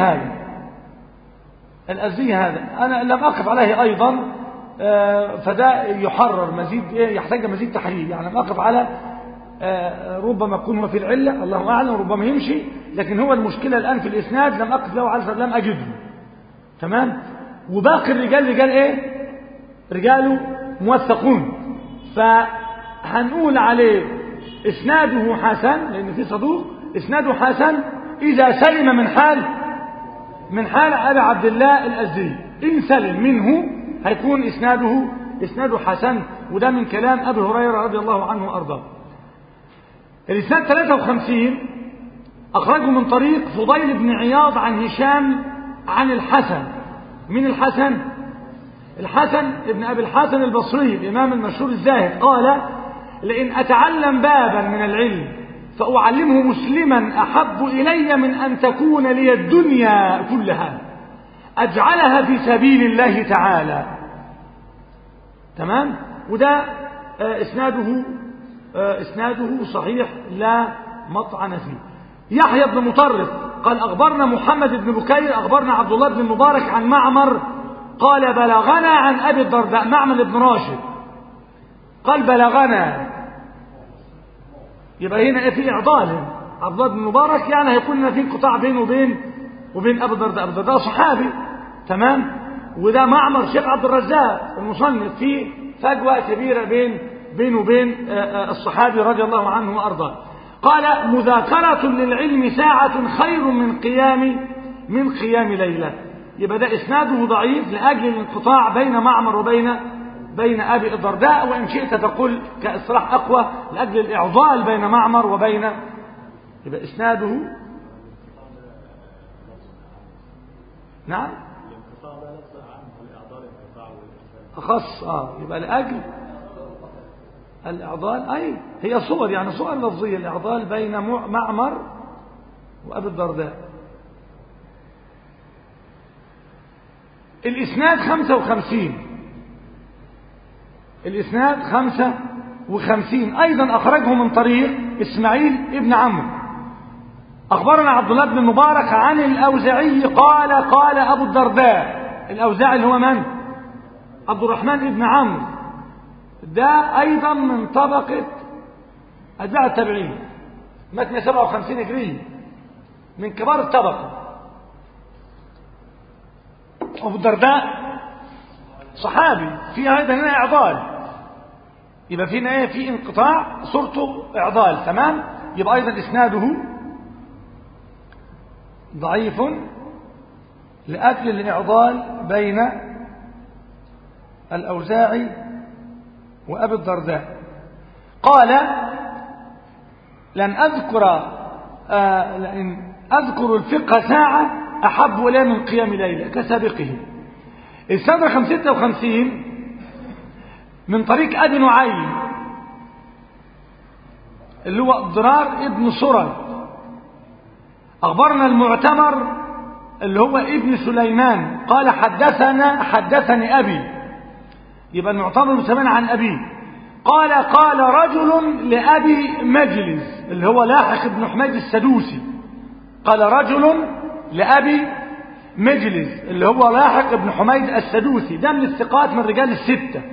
هذا أنا لم أقف عليه أيضا، فده يحرر مزيد يحتاج مزيد تحرير، يعني لم أقف على ربما يكون هو في العلة الله أعلم، ربما يمشي، لكن هو المشكلة الآن في الإسناد لم أقف له على لم أجده، تمام؟ وباقي الرجال ايه؟ رجاله موثقون، فهنقول عليه إسناده حسن لأن في صدوق، إسناده حسن إذا سلم من حال أبي عبد الله الأزدي. إن سلم منه هيكون إسناده حسن، وده من كلام أبي هريرة رضي الله عنه وأرضاه. الإسناد 53 أخرجه من طريق فضيل بن عياض عن هشام عن الحسن. من الحسن ابن أبي الحسن البصري الإمام المشهور الزاهد قال: لئن أتعلم بابا من العلم فأعلمه مسلما أحب إلي من أن تكون لي الدنيا كلها أجعلها في سبيل الله تعالى. تمام؟ وده إسناده صحيح لا مطعن فيه. يحيى بن مطرف قال: أخبرنا محمد بن بكير أخبرنا عبد الله بن المبارك عن معمر قال: بلغنا عن أبي الدرداء. معمر بن راشد قال: بلغنا، يبقى هنا في إعضال عبد الله بن المبارك، يعني هيكون في انقطاع بينه وبين أبي الدرداء. أبي الدرداء صحابي، تمام؟ وده معمر شيخ عبد الرزاق المصنف، في فجوة كبيرة بينه وبين الصحابي رضي الله عنه وأرضاه. قال: مذاكرة للعلم ساعة خير من قيام ليلة. يبقى ده إسناده ضعيف لأجل الانقطاع بين معمر وبين أبي الدرداء، وإن شئت تقول كإصلاح أقوى لأجل الإعضال بين معمر وبين، يبقى إسناده نعم أخص يبقى لأجل الإعضال، أي هي صور يعني صور لفظية، الإعضال بين معمر وأبي الدرداء. الإسناد 55، الإسناد 55 أيضا أخرجه من طريق إسماعيل ابن عمرو. أخبرنا عبد الله بن المبارك عن الأوزاعي قال قال أبو الدرداء. الأوزاعي اللي هو من؟ عبد الرحمن ابن عمرو، ده أيضا من طبقة أتباع التابعين، مات 157 هجري، من كبار الطبقة. أبو الدرداء صحابي، في أيضا هنا إعضال، يبقى فينا إيه؟ في انقطاع صورته إعضال، تمام. يبقى أيضا إسناده ضعيف لأجل الإعضال بين الأوزاعي وأبي الدرداء. قال لن أذكر الفقه ساعة أحب إلي من قيام ليلة كسابقه. السنة 56 من طريق أبي نعيم اللي هو ضرار ابن سرد. أخبرنا المعتمر اللي هو ابن سليمان قال حدثني أبي، يبقى المعتمر بن سليمان عن أبيه. قال رجل لأبي مجلس اللي هو لاحق بن حميد السدوسي، قال رجل لأبي مجلس اللي هو لاحق بن حميد السدوسي، ده من الثقات من رجال الستة.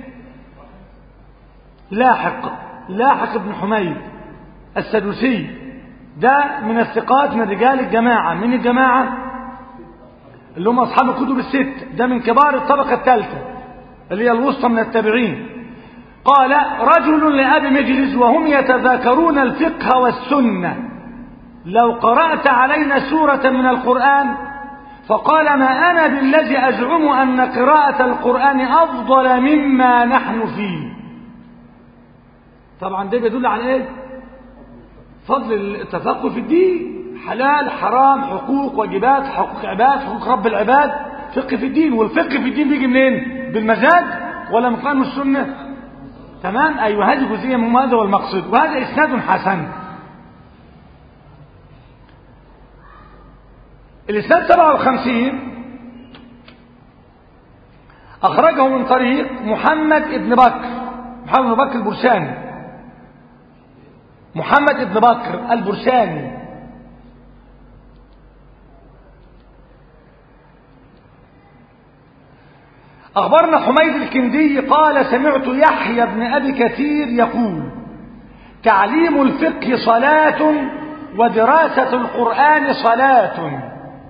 لاحق بن حميد السدوسي ده من الثقات من رجال الجماعة. من الجماعة اللي هم أصحاب الكتب الست، ده من كبار الطبقة الثالثة اللي هي الوسطى من التابعين. قال رجل لأبي مجلس وهم يتذاكرون الفقه والسنة لو قرأت علينا سورة من القرآن، فقال ما أنا بالذي أزعم أن قراءة القرآن أفضل مما نحن فيه. طبعا ده بيدل على ايه؟ فضل التفقه في الدين، حلال حرام حقوق واجبات حقوق عباد حقوق رب العباد، فقه في الدين. والفقه في الدين بيجي منين؟ بالمزاج ولا من قرآن والسنة؟ تمام. أيوة هذه جزئية من هذا والمقصود. وهذا إسناد حسن. الإسناد 57 أخرجه من طريق محمد بن بكر البرساني، محمد بن بكر البرساني. أخبرنا حميد الكندي قال سمعت يحيى بن أبي كثير يقول تعليم الفقه صلاة ودراسة القرآن صلاة.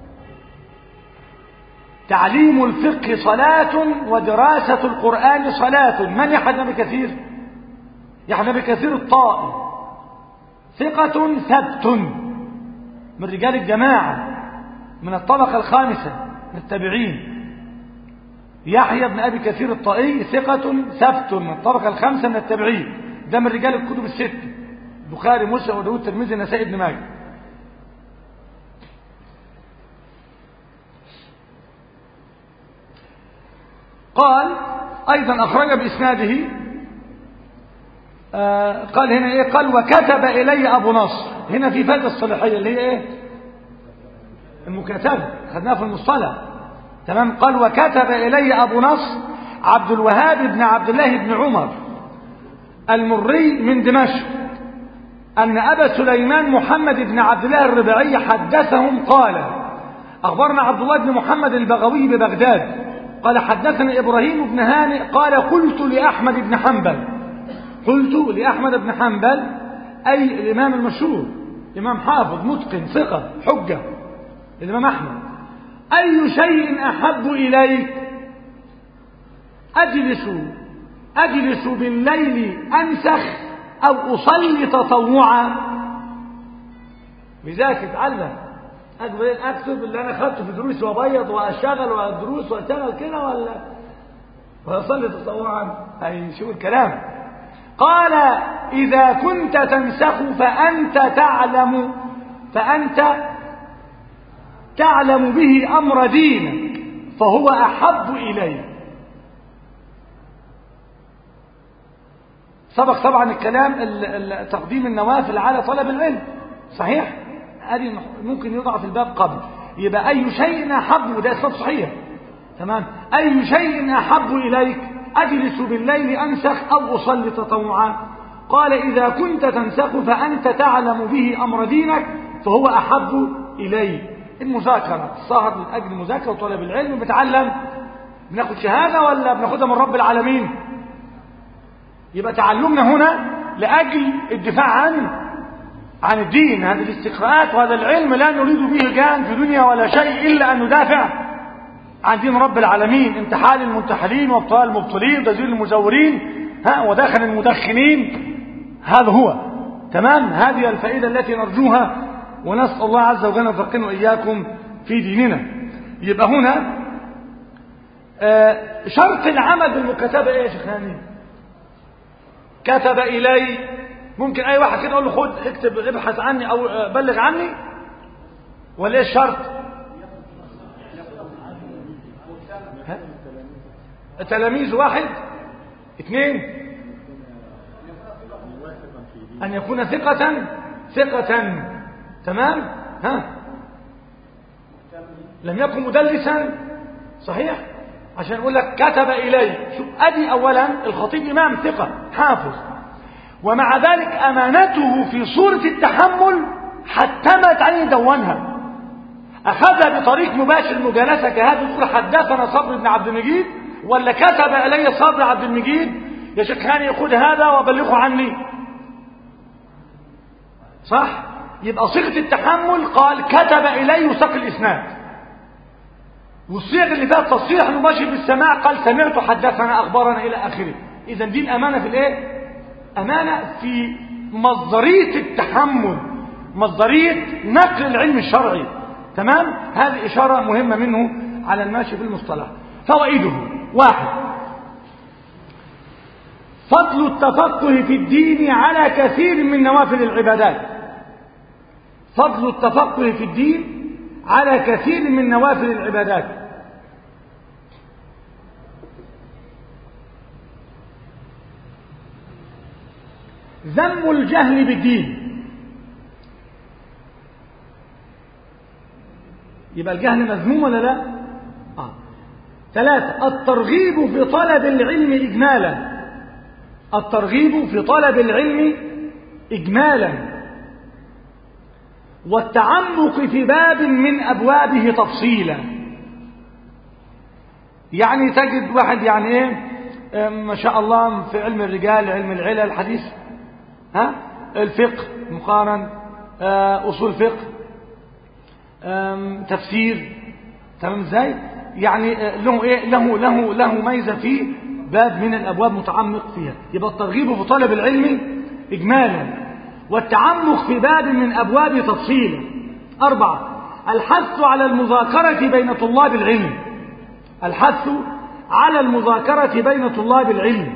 تعليم الفقه صلاة ودراسة القرآن صلاة. من يحيى بن أبي كثير؟ يحيى بن أبي كثير الطائي، ثقة ثبت من رجال الجماعة من الطبقة الخامسة من التابعين. يحيى بن أبي كثير الطائي ثقة ثبت من الطبقة الخامسة من التابعين، ده من رجال الكتب الستة، البخاري مسلم وداود الترمذي النسائي ابن ماجه. قال أيضا أخرج بإسناده قال هنا إيه؟ قال وكتب إلي أبو نصر. هنا في فائدة الصلاحية اللي هي إيه؟ المكاتبة، خدناها في المصطلح، تمام. قال وكتب إلي أبو نصر عبد الوهاب بن عبد الله بن عمر المري من دمشق أن أبا سليمان محمد بن عبد الله الرباعي حدثهم قال أخبرنا عبد الله بن محمد البغوي ببغداد قال حدثنا إبراهيم بن هانئ قال قلت لأحمد بن حنبل أي الإمام المشهور، إمام حافظ متقن ثقة حجة، الإمام أحمد، أي شيء أحب إليك؟ أجلس بالليل أنسخ أو أصلي تطوعا. بذاك اتعلم اكتب اللي انا خدته في دروسي وابيض واشتغل والدروس واشتغل كده ولا اصلي تطوعا؟ اي شو الكلام. قال اذا كنت تنسخ فانت تعلم به امر دينك فهو احب اليك. سبق طبعا الكلام تقديم النوافل على طلب العلم، صحيح؟ هذه ممكن يوضع في الباب قبل. يبقى أي شيء أحب، وده إسناد صحيح، تمام؟ أي شيء أحب إليك؟ أجلس بالليل أنسخ أو أصلي تطوعا؟ قال إذا كنت تنسخ فأنت تعلم به أمر دينك فهو أحب إليك. المذاكرة، السهر من أجل المذاكرة وطلب العلم، بتعلم، بناخد شهادة ولا بناخدها من رب العالمين؟ يبقى تعلمنا هنا لأجل الدفاع عن الدين. هذه الاستقراءات وهذا العلم لا نريد به جان في دنيا ولا شيء إلا أن ندافع عن دين رب العالمين. انتحال المنتحلين وابطال المبطلين وتزوير المزورين ودخل المدخنين، هذا هو، تمام؟ هذه الفائدة التي نرجوها، ونسأل الله عز وجل أن يفقهنا وإياكم في ديننا. يبقى هنا شرط العمل بالمكاتبة ايه يا شيخ هاني؟ كتب إلي، ممكن أي واحد كده أقول له خد اكتب ابحث عني أو بلغ عني، ولا إيه الشرط؟ تلاميذ واحد، اثنين، أن يكون ثقة، تمام؟ لم يكن مدلسا، صحيح؟ عشان يقول لك كتب إلي. شوف أدي أولا الخطيب إمام ثقة حافظ، ومع ذلك أمانته في صورة التحمل حتمت أن يدونها، أخذها بطريق مباشر مجالسة كهذا، تقول حدثنا صبر بن عبد المجيد، ولا كتب إلي صبر عبد المجيد يا شيخ هاني خذ هذا وبلغه عني، صح؟ يبقى صيغة التحمل قال كتب إلي وساق الإسناد، والصيغ اللي فيها التصريح المباشر بالسماع قال سمعت حدثنا أخبرنا إلى آخره. إذا دي الأمانة في الإيه؟ أمانة في مصدرية التحمل، مصدرية نقل العلم الشرعي، تمام؟ هذه إشارة مهمة منه على الماشي في المصطلح. فوائده: واحد، فضل التفقه في الدين على كثير من نوافل العبادات. فضل التفقه في الدين على كثير من نوافل العبادات. ذم الجهل بالدين، يبقى الجهل مذموم ولا لا؟ ثلاثة، الترغيب في طلب العلم إجمالا. الترغيب في طلب العلم إجمالا، والتعمق في باب من أبوابه تفصيلا. يعني تجد واحد يعني ايه ما شاء الله في علم الرجال، علم العلل، الحديث، الفقه مقارن، أصول فقه، تفسير، تمام ازاي؟ يعني له ايه، له ميزة في باب من الأبواب متعمق فيها. يبقى الترغيب في طلب العلم إجمالا، والتعمق في باب من أبواب تفصيلا. أربعة، الحث على المذاكرة بين طلاب العلم. الحث على المذاكرة بين طلاب العلم.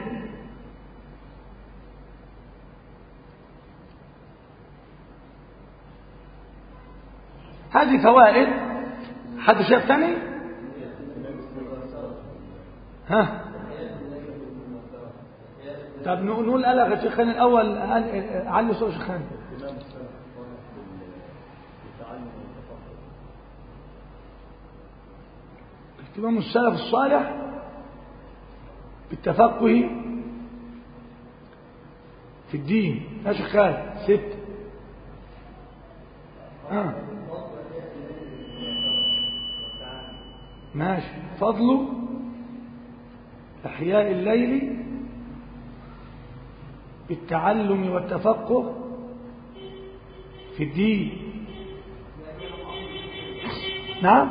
هذه فوائد. حد شايف ثاني؟ طب نقول ألغ الشيخان الأول، علي صوت الشيخان. اهتمام السلف الصالح بالتفقه في الدين. يا شيخان 6. ماشي. فضل إحياء الليل بالتعلم والتفقه في الدين. نعم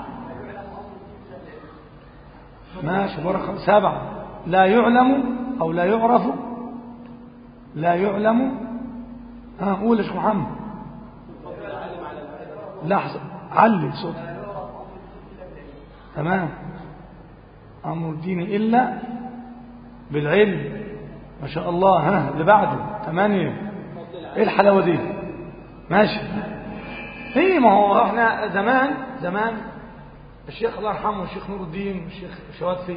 ماشي. بركة. 7، لا يعلم أو لا يعرف. لا يعلم. قول يا شيخ محمد. لحظة، علي صوت. تمام. أمر الدين إلا بالعلم. ما شاء الله. ها اللي بعده 8. ايه الحلاوة دي؟ ماشي. هي ما هو احنا زمان الشيخ الله يرحمه الشيخ نور الدين والشيخ شواتفي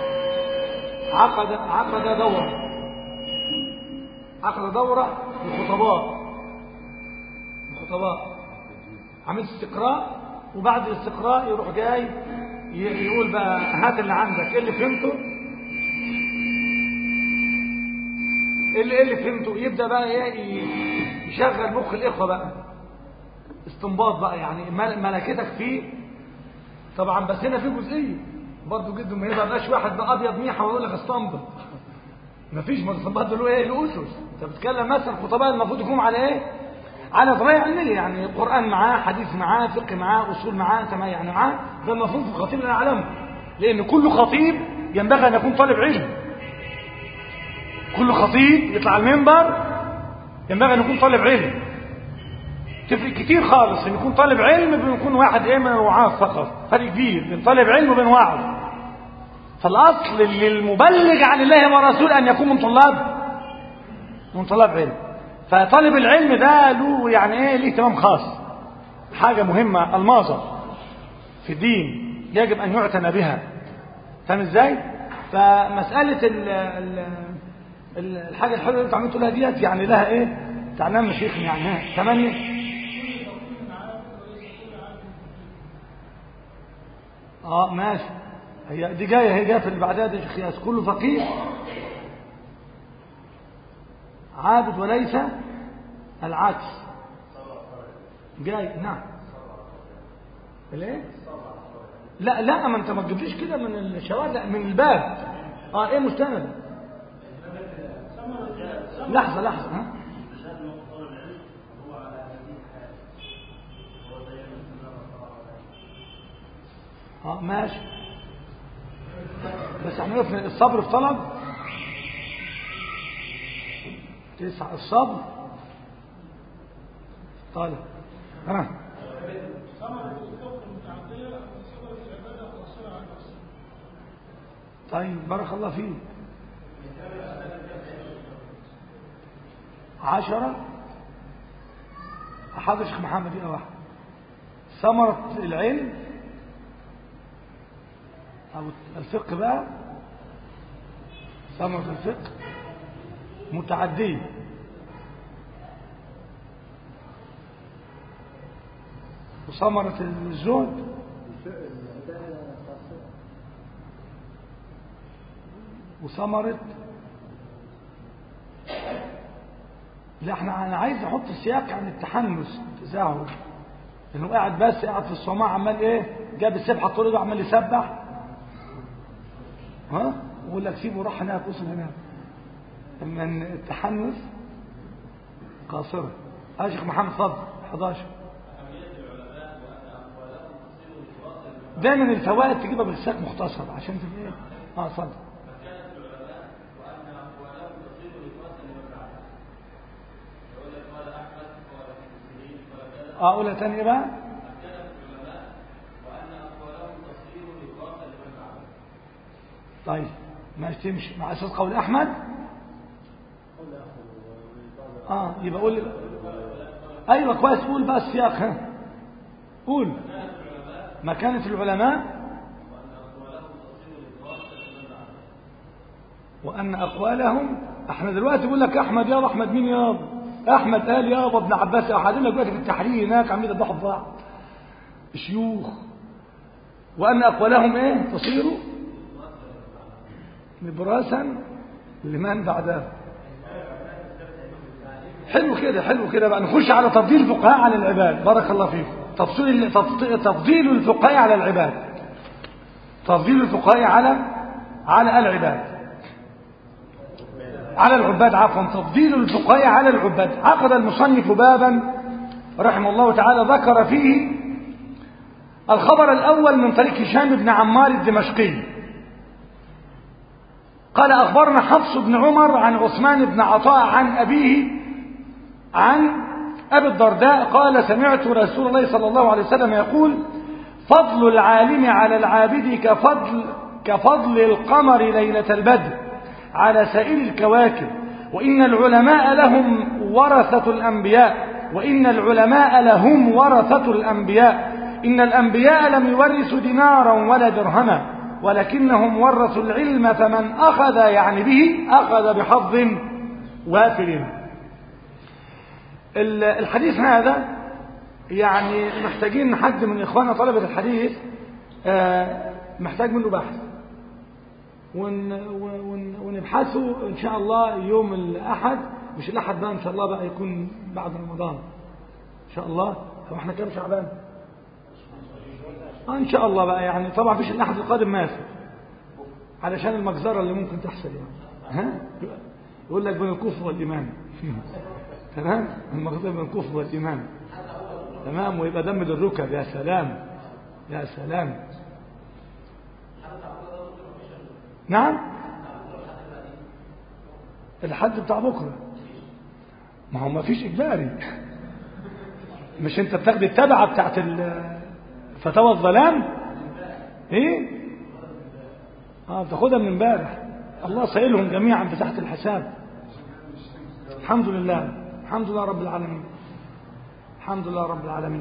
عقد دورة للخطباء عملت استقراء، وبعد الاستقراء يروح جاي يقول بقى هات اللي عندك، ايه اللي فهمته يبدأ بقى ايه يشغل مخ الإخوة بقى استنباط بقى، يعني ملكتك فيه طبعا. بس هنا في جزئية برضه جدا، ما يبقاش واحد بقى ابيض ميحة ويقول لك استنبط، مفيش. ما الاستنباط دول ايه الاسس. انت بتتكلم مثلا الخطباء المفروض يكونوا على ايه؟ على طريقه علميه، يعني قران معاه، حديث معاه، فقه معاه، اصول معاه، تمام، يعني معاه. ده المفروض في الخطيب اللي اعلمه، لان كل خطيب ينبغي ان يكون طالب علم. كل خطيب يطلع المنبر ينبغي ان يكون طالب علم. تفرق كتير خالص ان يكون طالب علم بين يكون واحد ايه من الوعاظ فقط. فرق كبير بين طالب علم وبين واعظ. فالاصل للمبلغ عن الله ورسوله ان يكون من طلاب علم. فطالب العلم ده له يعني ايه، ليه اهتمام خاص، حاجه مهمه الماظه في الدين يجب ان يعتنى بها. فاهم ازاي؟ فمساله الحاجه الحلوه اللي انت عملت لها ديت يعني لها ايه تعلم يا شيخ، يعني 8. ماشي. هي دي جايه في اللي بعدها دي قياس. كله فقيه عابد وليس العكس. جاي. نعم. الايه؟ لا ما انت ما تجيبليش كده من الشواذ، من الباب. ايه مستند؟ لحظه ها. ماشي. بس احنا في الصبر في طلب 9 الصبر طالب. طيب بارك الله فيك. 10 حاضر شيخ محمد. ايه واحد ثمرة العلم او الفقه بقى. ثمرة الفقه متعدية. وثمرة الزهد وثمرة. لا انا عايز احط سياق عن التحنس التزاهر، انه قاعد في الصومعة عمال ايه، جاب السبحة طول ده عمال يسبح، ويقول لك سيبه راح هناك وصل هناك. من التحنس قاصرة. شيخ محمد فضل 11. دايما الفوائد تجيبها بسياق مختصر عشان تبقى ايه. صدق. اقولها تاني بقى. طيب ماشي تمشي مع اساس قول احمد. يبقى قول. ايوه كويس. قول بقى السياق. قول. مكانة العلماء وأن أقوالهم. احنا دلوقتي بيقول لك أحمد يابا. أحمد مين يابا؟ أحمد قال يابا ابن عباس. أحدنا دلوقتي في التحرير هناك عم يذبحوا في بعض شيوخ. وأن أقوالهم إيه؟ تصير نبراسا لمن بعده. حلو كده بقى. نخش على تفضيل الفقهاء على العباد. بارك الله فيك. تفضيل الفقهاء على العباد. تفضيل الفقهاء على العباد. على العباد عفوا. تفضيل الفقهاء على العباد. عقد المصنف بابا رحمه الله تعالى ذكر فيه الخبر الأول من طريق هشام بن عمار الدمشقي قال أخبرنا حفص بن عمر عن عثمان بن عطاء عن أبيه عن أبي الدرداء قال سمعت رسول الله صلى الله عليه وسلم يقول فضل العالم على العابد كفضل القمر ليلة البدر على سائر الكواكب، وإن العلماء لهم ورثة الأنبياء، وإن العلماء لهم ورثة الأنبياء، إن الأنبياء لم يورثوا دينارا ولا درهما ولكنهم ورثوا العلم، فمن أخذ يعني به أخذ بحظ وافر. الحديث هذا يعني محتاجين حد من إخواننا طلبة الحديث محتاج منه بحث ونبحثه إن شاء الله يوم الأحد، مش الأحد بقى إن شاء الله بقى يكون بعد رمضان إن شاء الله. هو احنا كام شعبان؟ إن شاء الله بقى يعني طبعا فيش الأحد القادم ماسك علشان المجزرة اللي ممكن تحصل يعني. ها؟ يقول لك بين الكفر والإيمان تمام؟ المجزرة بين الكفر والإيمان تمام، ويبقى دم الركب. يا سلام يا سلام. نعم الحد بتاع بكرة، ما هو ما فيش إجباري. مش انت بتاخد التبعة بتاعت فتاوى الظلام ايه بتاخدها من امبارح. الله سائلهم جميعا بتحت الحساب. الحمد لله الحمد لله رب العالمين الحمد لله رب العالمين.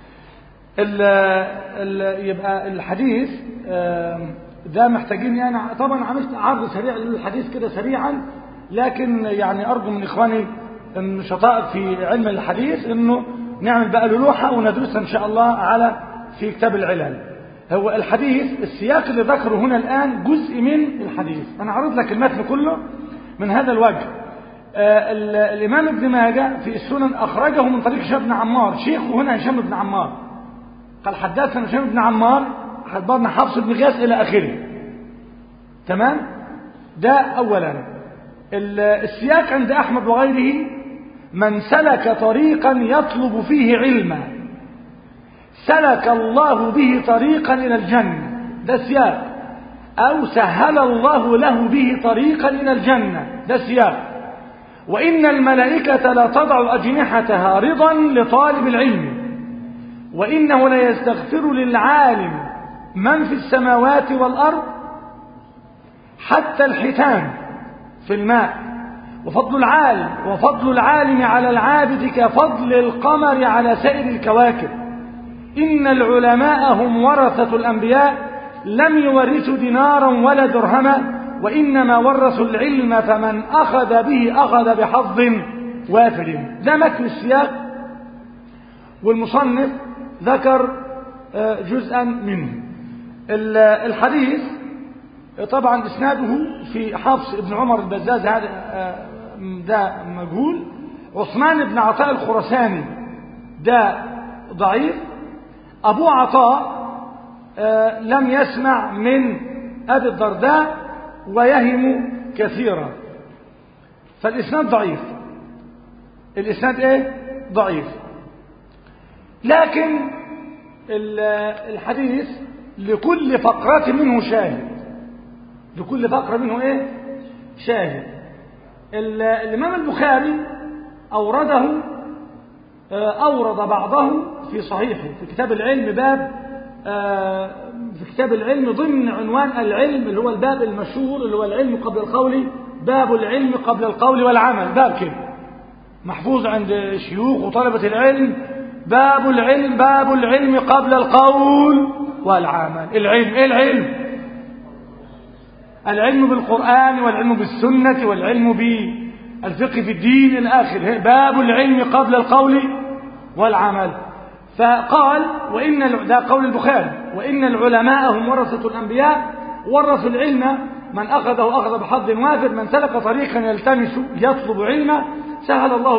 يبقى الحديث ده محتاجين يعني طبعا عملت عرض سريع للحديث كده سريعا، لكن يعني ارجو من اخواني النشطاء في علم الحديث انه نعمل بقى له لوحه وندرسها ان شاء الله على في كتاب العلل. هو الحديث السياق اللي ذكره هنا الان جزء من الحديث، انا عرض لك المتن كله من هذا الوجه. الامام ابن ماجه في السنن اخرجه من طريق هشام بن عمار، شيخه هنا هشام بن عمار قال حدثنا هشام بن عمار حدثنا حفص بن غياث الى اخره. تمام. ده اولا. السياق عند احمد وغيره من سلك طريقا يطلب فيه علما سلك الله به طريقا الى الجنه، ده سياق. او سهل الله له به طريقا الى الجنه، ده سياق. وان الملائكه لا تضع اجنحتها رضا لطالب العلم، وانه لا يستغفر للعالم من في السماوات والارض حتى الحيتان في الماء. وفضل العالم على العابد كفضل القمر على سائر الكواكب. إن العلماء هم ورثة الأنبياء لم يورثوا دينارا ولا درهما وإنما ورثوا العلم، فمن أخذ به أخذ بحظ وافر. ده متن السياق، والمصنف ذكر جزءا منه. الحديث طبعا اسناده في حفص بن عمر البزاز، هذا ده مجهول. عثمان بن عطاء الخرساني ده ضعيف. ابو عطاء لم يسمع من ابي الدرداء ويهم كثيرا، فالاسناد ضعيف. الاسناد ايه؟ ضعيف. لكن الحديث لكل فقرة منه شاهد، لكل فقرة منه ايه؟ شاهد. الامام البخاري اورد بعضه في صحيحه في كتاب العلم، باب في كتاب العلم ضمن عنوان العلم، اللي هو الباب المشهور اللي هو العلم قبل القول، باب العلم قبل القول والعمل. باب كده محفوظ عند شيوخ وطلبة العلم، باب العلم قبل القول والعمل. العلم ايه؟ العلم بالقرآن والعلم بالسنة والعلم بالفقه في الدين الآخر. باب العلم قبل القول والعمل. فقال ده قول البخاري: وإن العلماء هم ورثة الأنبياء، ورثوا العلم، من أخذه أخذ بحظ وافر، من سلك طريقا يلتمس يطلب علما سهل الله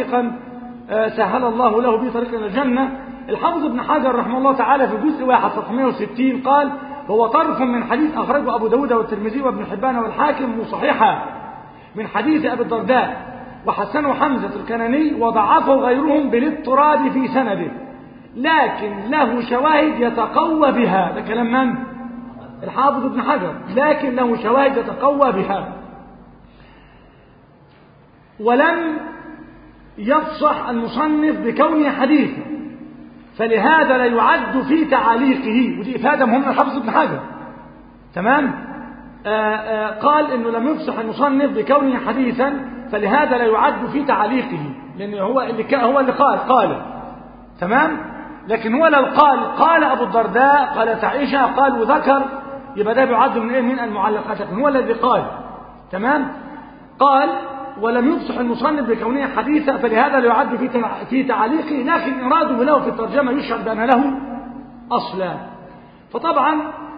له به طريقا إلى الجنة. الحافظ ابن حجر رحمه الله تعالى في جزء 1 160 قال: هو طرف من حديث أخرجه أبو داود والترمذي وابن حبان والحاكم وصحيحه من حديث أبي الدرداء، وحسنه حمزة الكناني وضعفه غيرهم بالاضطراد في سنده، لكن له شواهد يتقوى بها. ده كلام من؟ الحافظ ابن حجر. لكن له شواهد يتقوى بها. ولم يفصح المصنف بكونه حديثا، فلهذا لا يعد في تعاليقه، ودي إفادة مهمة الحافظ ابن حجر. تمام. قال إنه لم يفصح المصنف بكونه حديثا، فلهذا لا يعد في تعاليقه، لأنه هو اللي قال. تمام. لكن هو لو قال أبو الدرداء، قالت عائشة، قال وذكر، يبقى ده بيعد من المعلقات، لكن هو الذي قال. تمام. قال ولم يفصح المصنف بكونه حديثا، فلهذا لا يعد في تعليقه، لكن إراده له في الترجمة يشعر بأن له أصلا. فطبعا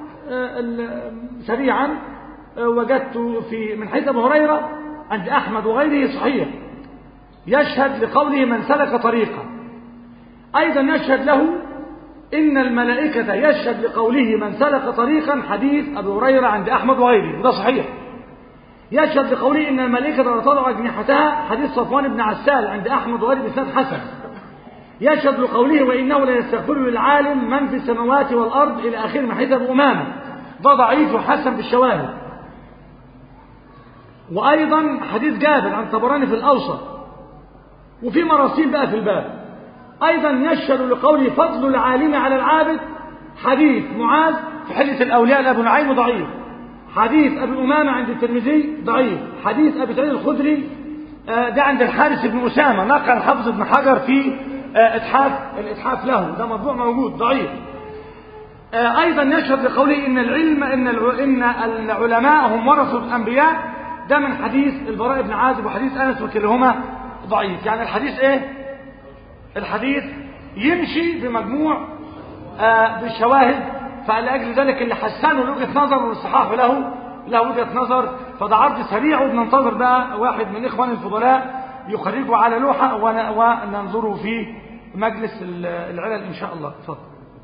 سريعا وجدت من حيث أبو هريرة عند أحمد وغيره صحيح، يشهد لقوله من سلك طريقا. أيضا يشهد له إن الملائكة يشهد لقوله من سلك طريقا، حديث أبو هريرة عند أحمد وغيره، وده صحيح. يشهد لقوله إن الملائكة لا تضع أجنحتها، حديث صفوان بن عسال عند أحمد وغيره بإسناد حسن. يشهد لقوله وإنه لا يستغفر للعالم من في السماوات والأرض إلى آخره من حديث أبو أمامة، ده ضعيف وحسن بالشواهد. وأيضا حديث جابر عن طبراني في الأوسط، وفي مراسيل بقى في الباب. أيضا يشهد لقوله فضل العالم على العابد، حديث معاذ في حلية الأولياء لأبو نعيم ضعيف، حديث أبي أمامة عند الترمذي ضعيف، حديث أبي سعيد الخدري ده عند الحارث بن أسامة، نقل الحافظ ابن حجر في الإتحاف له، ده مطبوع موجود ضعيف. أيضا يشهد لقوله إن العلماء هم ورثة الأنبياء، ده من حديث البراء بن عازب وحديث أنس، وكلهما ضعيف. يعني الحديث إيه؟ الحديث يمشي بمجموع بالشواهد، فلأجل ذلك اللي حسنه لوجهة نظر والصحاح له وجهة نظر، فده عرض سريع، وبننتظر بقى واحد من إخوان الفضلاء يخرجه على لوحة وننظره في مجلس العلل إن شاء الله. اتفضل.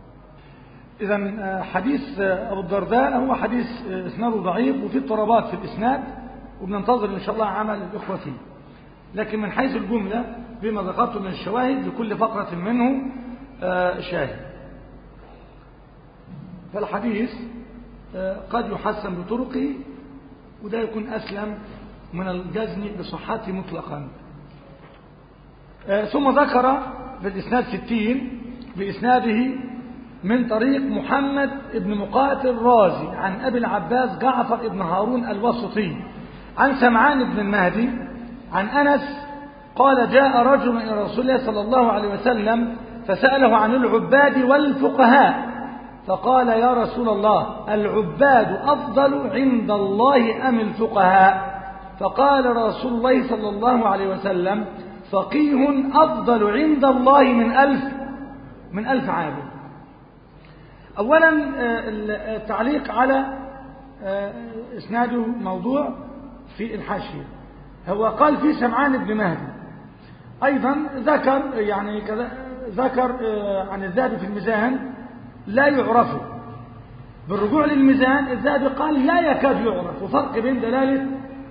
إذا حديث أبو الدرداء هو حديث إسناده ضعيف وفي اضطرابات في الإسناد، وبننتظر إن شاء الله عمل الإخوة فيه. لكن من حيث الجملة بما ذكرته من الشواهد لكل فقرة منه شاهد. فالحديث قد يحسن بطرقه، وده يكون أسلم من الجزم بصحته مطلقا. ثم ذكر في الإسناد 60 بإسناده من طريق محمد بن مقاتل الرازي عن أبي العباس جعفر بن هارون الوسطي عن سمعان بن المهدي عن أنس قال جاء رجل إلى رسول الله صلى الله عليه وسلم فسأله عن العباد والفقهاء، فقال يا رسول الله العباد أفضل عند الله أم الفقهاء؟ فقال رسول الله صلى الله عليه وسلم فقيه أفضل عند الله من ألف عابد. أولا التعليق على إسناده موضوع في الحاشية، هو قال في سمعان بن مهدي. أيضا ذكر عن الذهبي في الميزان لا يعرف، بالرجوع للميزان الذهبي قال لا يكاد يعرف، وفرق بين دلالة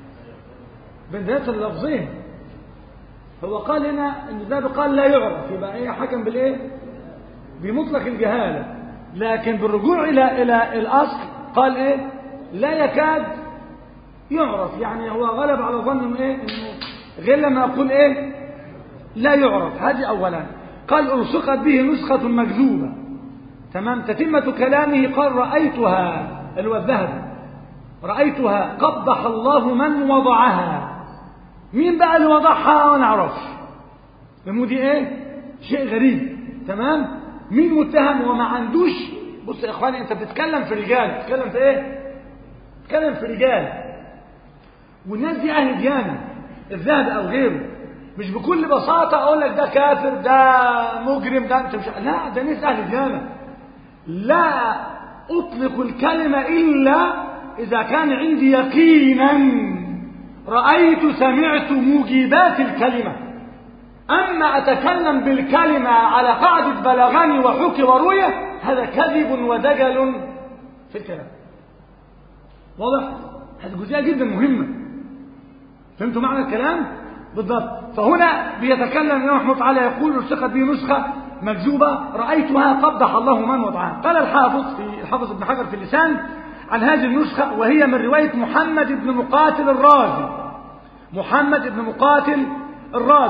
اللفظين. هو قال هنا ان الذهبي قال لا يعرف، يبقى ايه حكم بالايه؟ بمطلق الجهالة. لكن بالرجوع الى الاصل قال ايه؟ لا يكاد يعرف، يعني هو غلب على ظنه ايه؟ انه غير لما اقول ايه؟ لا يعرف. هذه اولا. قال الصقت به نسخة مكذوبة. تمام. تتمة كلامه قال رأيتها الذهبي رأيتها قبح الله من وضعها. مين بقى اللي وضعها؟ ما نعرفش. دي ايه؟ شيء غريب. تمام. مين متهم وما عندوش؟ بص يا اخواني، انت بتتكلم في رجال، بتتكلم في ايه؟ بتتكلم في رجال، والناس دي اهل ديانه، الذهب او غيره. مش بكل بساطه اقول لك ده كافر، ده مجرم، ده انت مش، لا، ده ناس اهل ديانه. لا اطلق الكلمه الا اذا كان عندي يقينا رأيت سمعت موجبات الكلمة. أما أتكلم بالكلمة على قاعدة بلغني وحكي وروية، هذا كذب ودجل في الكلام. واضح؟ هذه جزئية جدا مهمة. فهمتوا معنى الكلام؟ بالضبط. فهنا بيتكلم الإمام رحمه الله تعالى يقول الثقة دي نسخة مكذوبة رأيتها قبح الله من وضعها. قال الحافظ ابن حجر في اللسان عن هذه النسخة، وهي من رواية محمد بن مقاتل الرازي. محمد بن مقاتل الرازي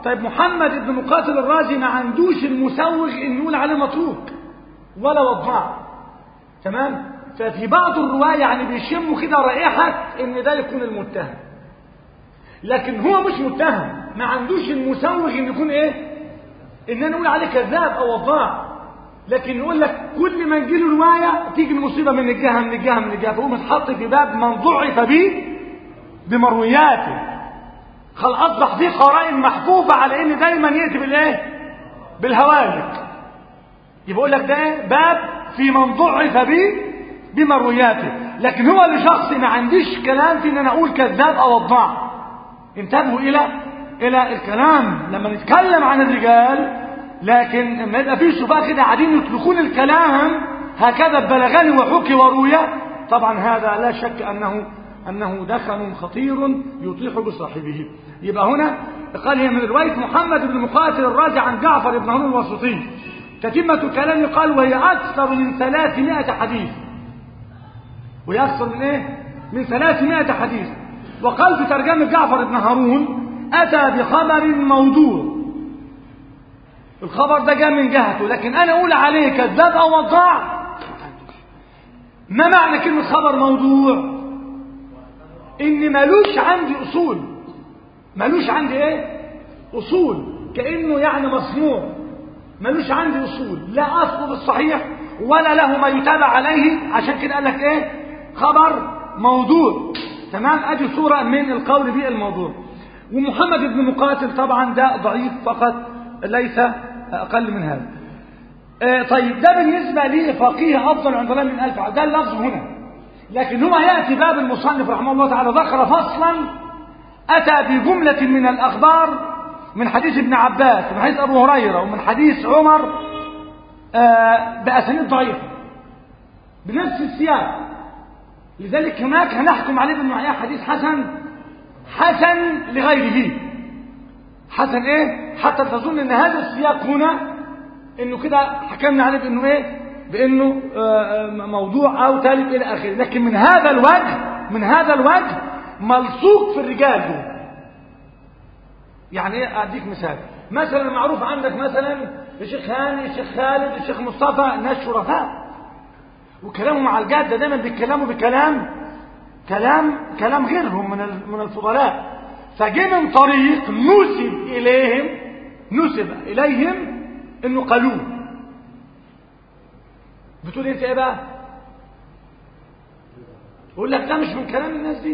طيب محمد بن مقاتل الرازي ما عندوش المسوغ ان نقول عليه متروك ولا وضاع، تمام؟ ففي بعض الرواية يعني بيشموا كده رائحة ان ده يكون المتهم، لكن هو مش متهم، ما عندوش المسوغ ان يكون ايه، ان نقول عليه كذاب او وضاع. لكن نقول لك كل ما نجيله رواية تيجي المصيبة من الجهة فهو متحط في باب من ضعف به بمروياته، خل اصبح فيه قرائن محفوفة على ان دايما يأتي بالايه، بالهوالك. يقول لك ده باب في من ضعف به بمروياته، لكن هو لشخص ما عنديش كلام في ان انا اقول كذاب او وضاع. انتبهوا الى الكلام لما نتكلم عن الرجال، لكن لما يبقى فيه شباب كده قاعدين يطلقون الكلام هكذا بلغني وحكي ورويه، طبعا هذا لا شك انه دخن خطير يطيح بصاحبه. يبقى هنا قال هي من روايه محمد بن مقاتل الرازي عن جعفر بن هارون الواسطي. تتمة كلامه قال وهي اكثر من 300 حديث، وهي اكثر من ايه، من 300 حديث. وقال في ترجمة جعفر بن هارون اتى بخبر موضوع، الخبر ده جاء من جهته، لكن انا اقول عليه كذاب او وضاع. ما معنى كلمة خبر موضوع؟ ان ملوش عندي اصول، ملوش عندي ايه، اصول، كأنه يعني مصنوع، ملوش عندي اصول، لا اصل في الصحيح ولا له ما يتابع عليه، عشان كده قال لك ايه، خبر موضوع. تمام؟ ادي صورة من القول بالموضوع. ومحمد بن مقاتل طبعا ده ضعيف فقط، ليس اقل من هذا. طيب ده بالنسبة لي فقيه افضل عند الله من 1000 عبد، ده اللفظ هنا. لكن هو يأتي باب المصنف رحمه الله تعالى ذكر فصلا اتى بجملة من الاخبار من حديث ابن عباس ومن حديث ابو هريرة ومن حديث عمر بأسانيد ضعيفة بنفس السياق. لذلك هناك هنحكم عليه بالنوعية حديث حسن لغيره. حسن ايه؟ حتى تظن ان هذا السياق هنا انه كده حكمنا عليه بانه ايه، بانه موضوع او تالف الى اخره. لكن من هذا الوجه ملصوق في الرجال دول. يعني ايه؟ اديك مثلا معروف عندك مثلا الشيخ هاني، الشيخ خالد، الشيخ مصطفى، ناس شرفاء وكلامهم على الجاده، دايما بيتكلموا كلام غيرهم من الفضلاء. فجه من طريق نسب اليهم انه قالوه. بتقول انت ايه بقى؟ يقول لك ده مش من كلام الناس دي.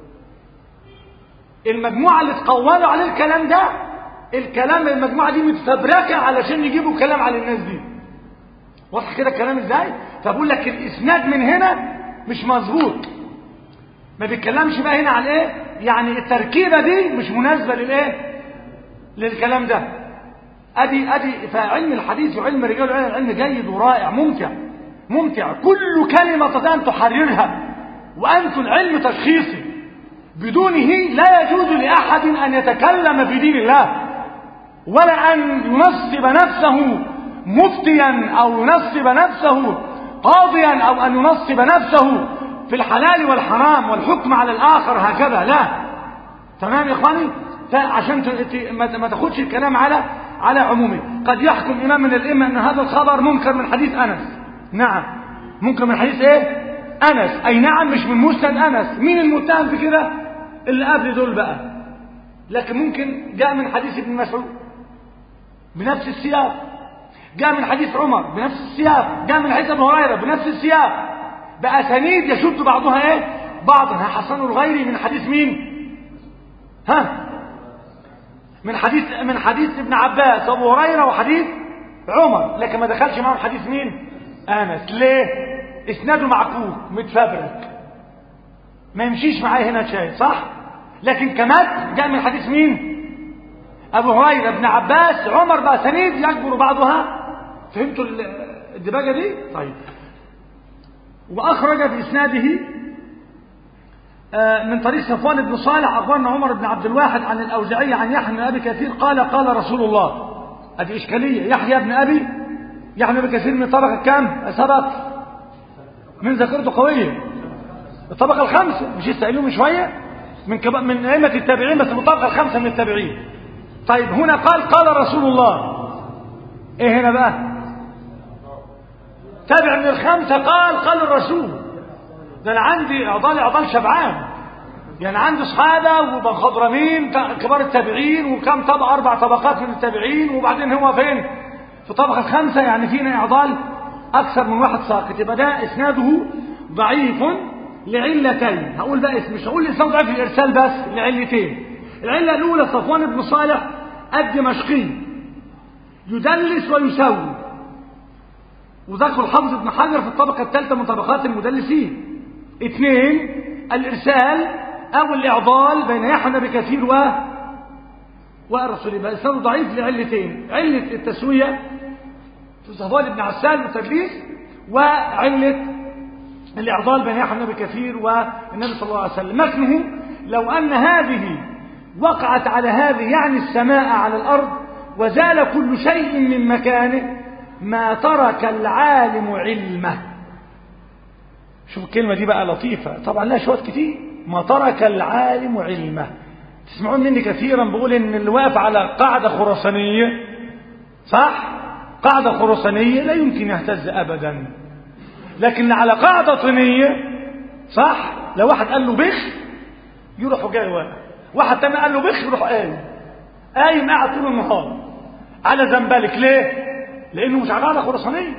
المجموعه اللي تقولوا عليه الكلام ده، الكلام المجموعه دي متفبركه علشان يجيبوا كلام على الناس دي. واضح كده الكلام ازاي؟ فبقول لك الاسناد من هنا مش مظبوط، ما بيتكلمش بقى هنا على ايه، يعني التركيبه دي مش مناسبه للكلام ده. ادي فعلم الحديث وعلم الرجال علم جيد ورائع ممتع. كل كلمه تستطيع ان تحررها، وانت العلم تشخيصي، بدونه لا يجوز لاحد ان يتكلم في دين الله، ولا ان ينصب نفسه مفتيا او ينصب نفسه قاضيا او ان ينصب نفسه في الحلال والحرام والحكم على الاخر هكذا، لا. تمام يا اخواني؟ عشان ما تاخدش الكلام على عمومه. قد يحكم امام من الائمه ان هذا الخبر منكر من حديث انس، نعم منكر من حديث ايه، انس، اي نعم مش من مسند انس. مين المتهم في كده؟ اللي قبل دول بقى. لكن ممكن جاء من حديث ابن مسعود بنفس السياق، جاء من حديث عمر بنفس السياق، جاء من حديث ابو هريره بنفس السياق، بأسانيد يشد بعضها ايه بعضا. حسن الغيري من حديث مين؟ من حديث ابن عباس وابو هريره وحديث عمر، لكن ما دخلش معهم حديث مين؟ انس. ليه؟ اسناده معكوك متفبرك، ما يمشيش معايا هنا شيء، صح؟ لكن كمان جاء من حديث مين؟ ابو هريره، ابن عباس، عمر، بأسانيد يجبر بعضها. فهمتوا الدباجه دي؟ طيب. وأخرج بإسناده من طريق صفوان بن صالح أخبرنا عمر بن عبد الواحد عن الأوزاعي عن يحيى بن أبي كثير قال رسول الله. هذه إشكالية. يحيى بن أبي كثير من طبقة كام؟ سبق من ذاكرته قوية، الطبقة الخامسة، مش يستقلوا من شوية من أئمة التابعين، بس من الطبقة الخامسة من التابعين. طيب هنا قال رسول الله، ايه هنا بقى؟ تابع من الخمسة قال الرسول. ده انا عندي عضال شبعان، يعني عندي صحابة ومخضرمين كبار التابعين، وكم طبقة 4 طبقات من التابعين، وبعدين هو فين؟ في طبقة 5، يعني فينا عضال أكثر من واحد ساقط. يبقى ده إسناده ضعيف لعلتين. هقول بقى مش هقول الإسناد ضعيف الإرسال بس، لعلتين. العلة الأولى صفوان بن صالح الدمشقي يدلس ويسوي، وذكر الحافظ ابن حجر في الطبقة الثالثة من طبقات المدلسين. 2 الإرسال أو الإعضال بين يحيى بن كثير والرسول. يبقى إسناده ضعيف لعلتين: علة التسوية في صفوان بن عسال والتدليس، وعلة الإعضال بين يحيى بن كثير والنبي صلى الله عليه وسلم. متنه: لو أن هذه وقعت على هذه، يعني السماء على الأرض، وزال كل شيء من مكانه، ما ترك العالم علمه. شوف الكلمة دي بقى لطيفة، طبعا لها شوات كتير. ما ترك العالم علمه. تسمعون مني كثيرا بقول ان اللي واقف على قاعدة خراسانية، صح؟ قاعدة خراسانية لا يمكن يهتز ابدا. لكن اللي على قاعدة طينية، صح؟ لو واحد قال له بخ يروح جاي واقع، واحد تاني قال له بخ يروح قايم قاعد طول النهار على زنبلك. ليه؟ لانه مش على قاعدة خراسانية.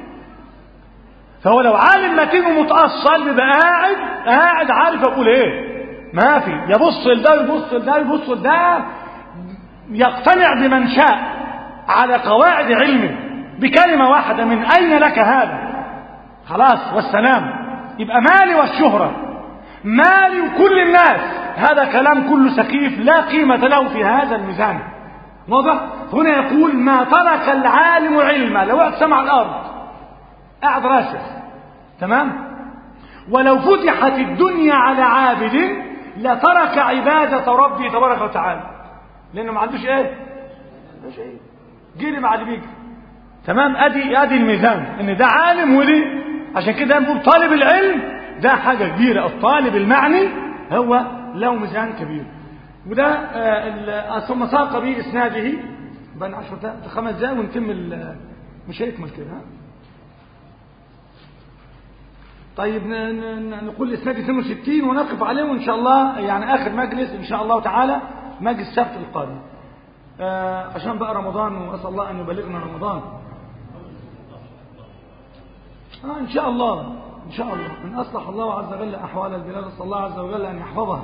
فهو لو عالم متين ومتأصل بيبقى قاعد عارف اقول ايه. ما في يبص لده يبص لده يبص لده، يقتنع بمن شاء على قواعد علمه بكلمة واحدة: من أين لك هذا؟ خلاص والسلام. يبقى مالي والشهرة، مالي وكل الناس، هذا كلام كله سخيف لا قيمة له في هذا الميزان. واضح؟ هنا يقول: ما ترك العالم علما. لو قعد سمع الأرض قاعد راسخ، تمام؟ ولو فتحت الدنيا على عابد لترك عبادة ربي تبارك وتعالى، لأنه ما عندوش ايه؟ جري مع اللي بيجري. تمام؟ ادي الميزان، ان ده عالم ودي. عشان كده نقول طالب العلم ده حاجة كبيرة. الطالب المعني هو له ميزان كبير. وده ثم ساق به اسناده بين 5 دقائق ونتم مش هيكمل كده. طيب نقول الاسناد 62 ونقف عليه، وان شاء الله يعني اخر مجلس ان شاء الله تعالى مجلس السبت القادم، عشان بقى رمضان، واسال الله ان يبلغنا رمضان ان شاء الله. ان شاء الله ان اصلح الله عز وجل احوال البلاد، اسال الله عز وجل ان يحفظها.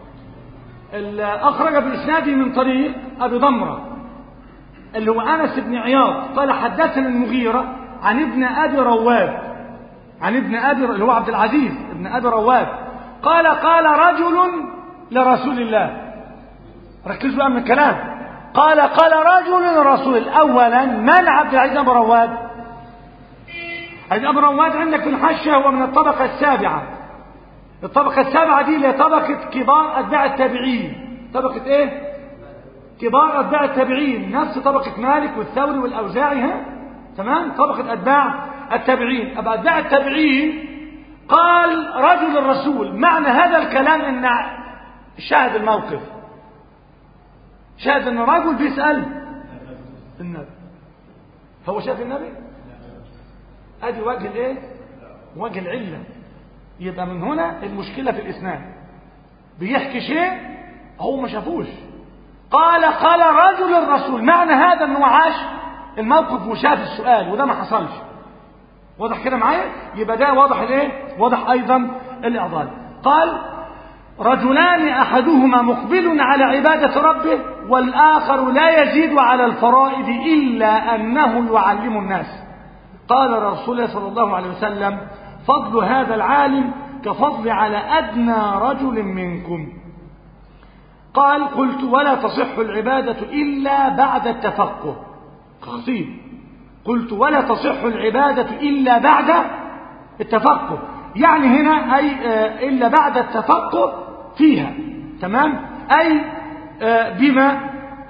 اخرج باسناده من طريق ابي ضمره اللي هو انس بن عياض قال: حدثنا المغيرة عن ابن ابي رواد، عن ابن ابي اللي هو عبد العزيز ابن ابي رواد قال رجل لرسول الله. ركزوا بقى من الكلام. قال رجل لرسول. اولا من عبد العزيز ابو رواد؟ عبد ابو رواد عندك في الحاشيه هو من الطبقه السابعه. الطبقه السابعه دي اللي هي طبقه كبار اتباع التابعين. طبقه ايه؟ كبار اتباع التابعين، نفس طبقه مالك والثوري والاوزاعي. تمام؟ طبقه اتباع التابعين. أتباع التابعين قال رجل الرسول. معنى هذا الكلام ان شاهد الموقف، شاهد ان رجل بيسأل النبي. هو شاهد النبي؟ ادي وجه الايه؟ وجه العلة. يبقى من هنا المشكلة في الاسناد، بيحكي شيء هو ما شافوش. قال رجل الرسول، معنى هذا انه عاش الموقف وشاف السؤال، وده ما حصلش. واضح كده معايا؟ يبقى ده واضح الايه؟ واضح ايضا الاعضال. قال: رجلان احدهما مقبل على عبادة ربه، والاخر لا يزيد على الفرائض الا انه يعلم الناس. قال رسول الله صلى الله عليه وسلم: فضل هذا العالم كفضل على ادنى رجل منكم. قال: قلت: ولا تصح العبادة الا بعد التفقه. خطيب: قلت: ولا تصح العبادة إلا بعد التفقه. يعني هنا أي إلا بعد التفقه فيها. تمام؟ أي بما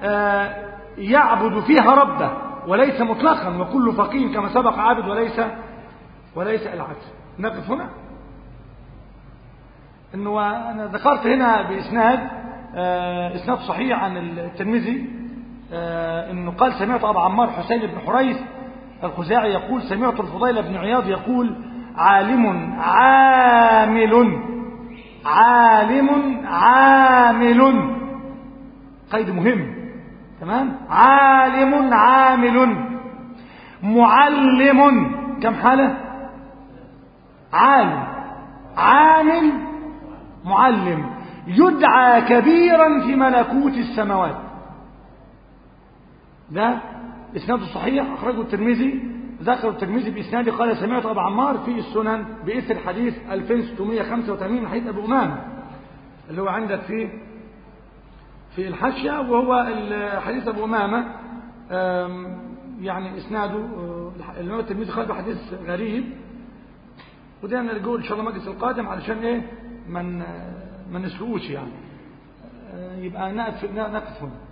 يعبد فيها ربه، وليس مطلقا. وكل فقيه كما سبق عابد وليس العكس. نقف هنا. إنه أنا ذكرت هنا بإسناد إسناد صحيح عن الترمذي انه قال سمعت ابو عمار حسين بن حريث الخزاعي يقول سمعت الفضيل بن عياض يقول عالم عامل قيد مهم، تمام. عالم عامل معلم، كم حالة؟ عالم عامل معلم، يدعى كبيرا في ملكوت السماوات. ده اسناده صحيح، اخرجه الترمذي، ذكر الترمذي باسناده قال سمعت ابو عمار في السنن باثر حديث 2685 من حديث ابو امامه اللي هو عندك في الحاشيه، وهو حديث ابو امامه يعني اسناده الامام الترمذي قال حديث غريب، وده نرجو ان شاء الله المجلس القادم علشان ايه ما نسلقوش يعني، يبقى نقف هنا.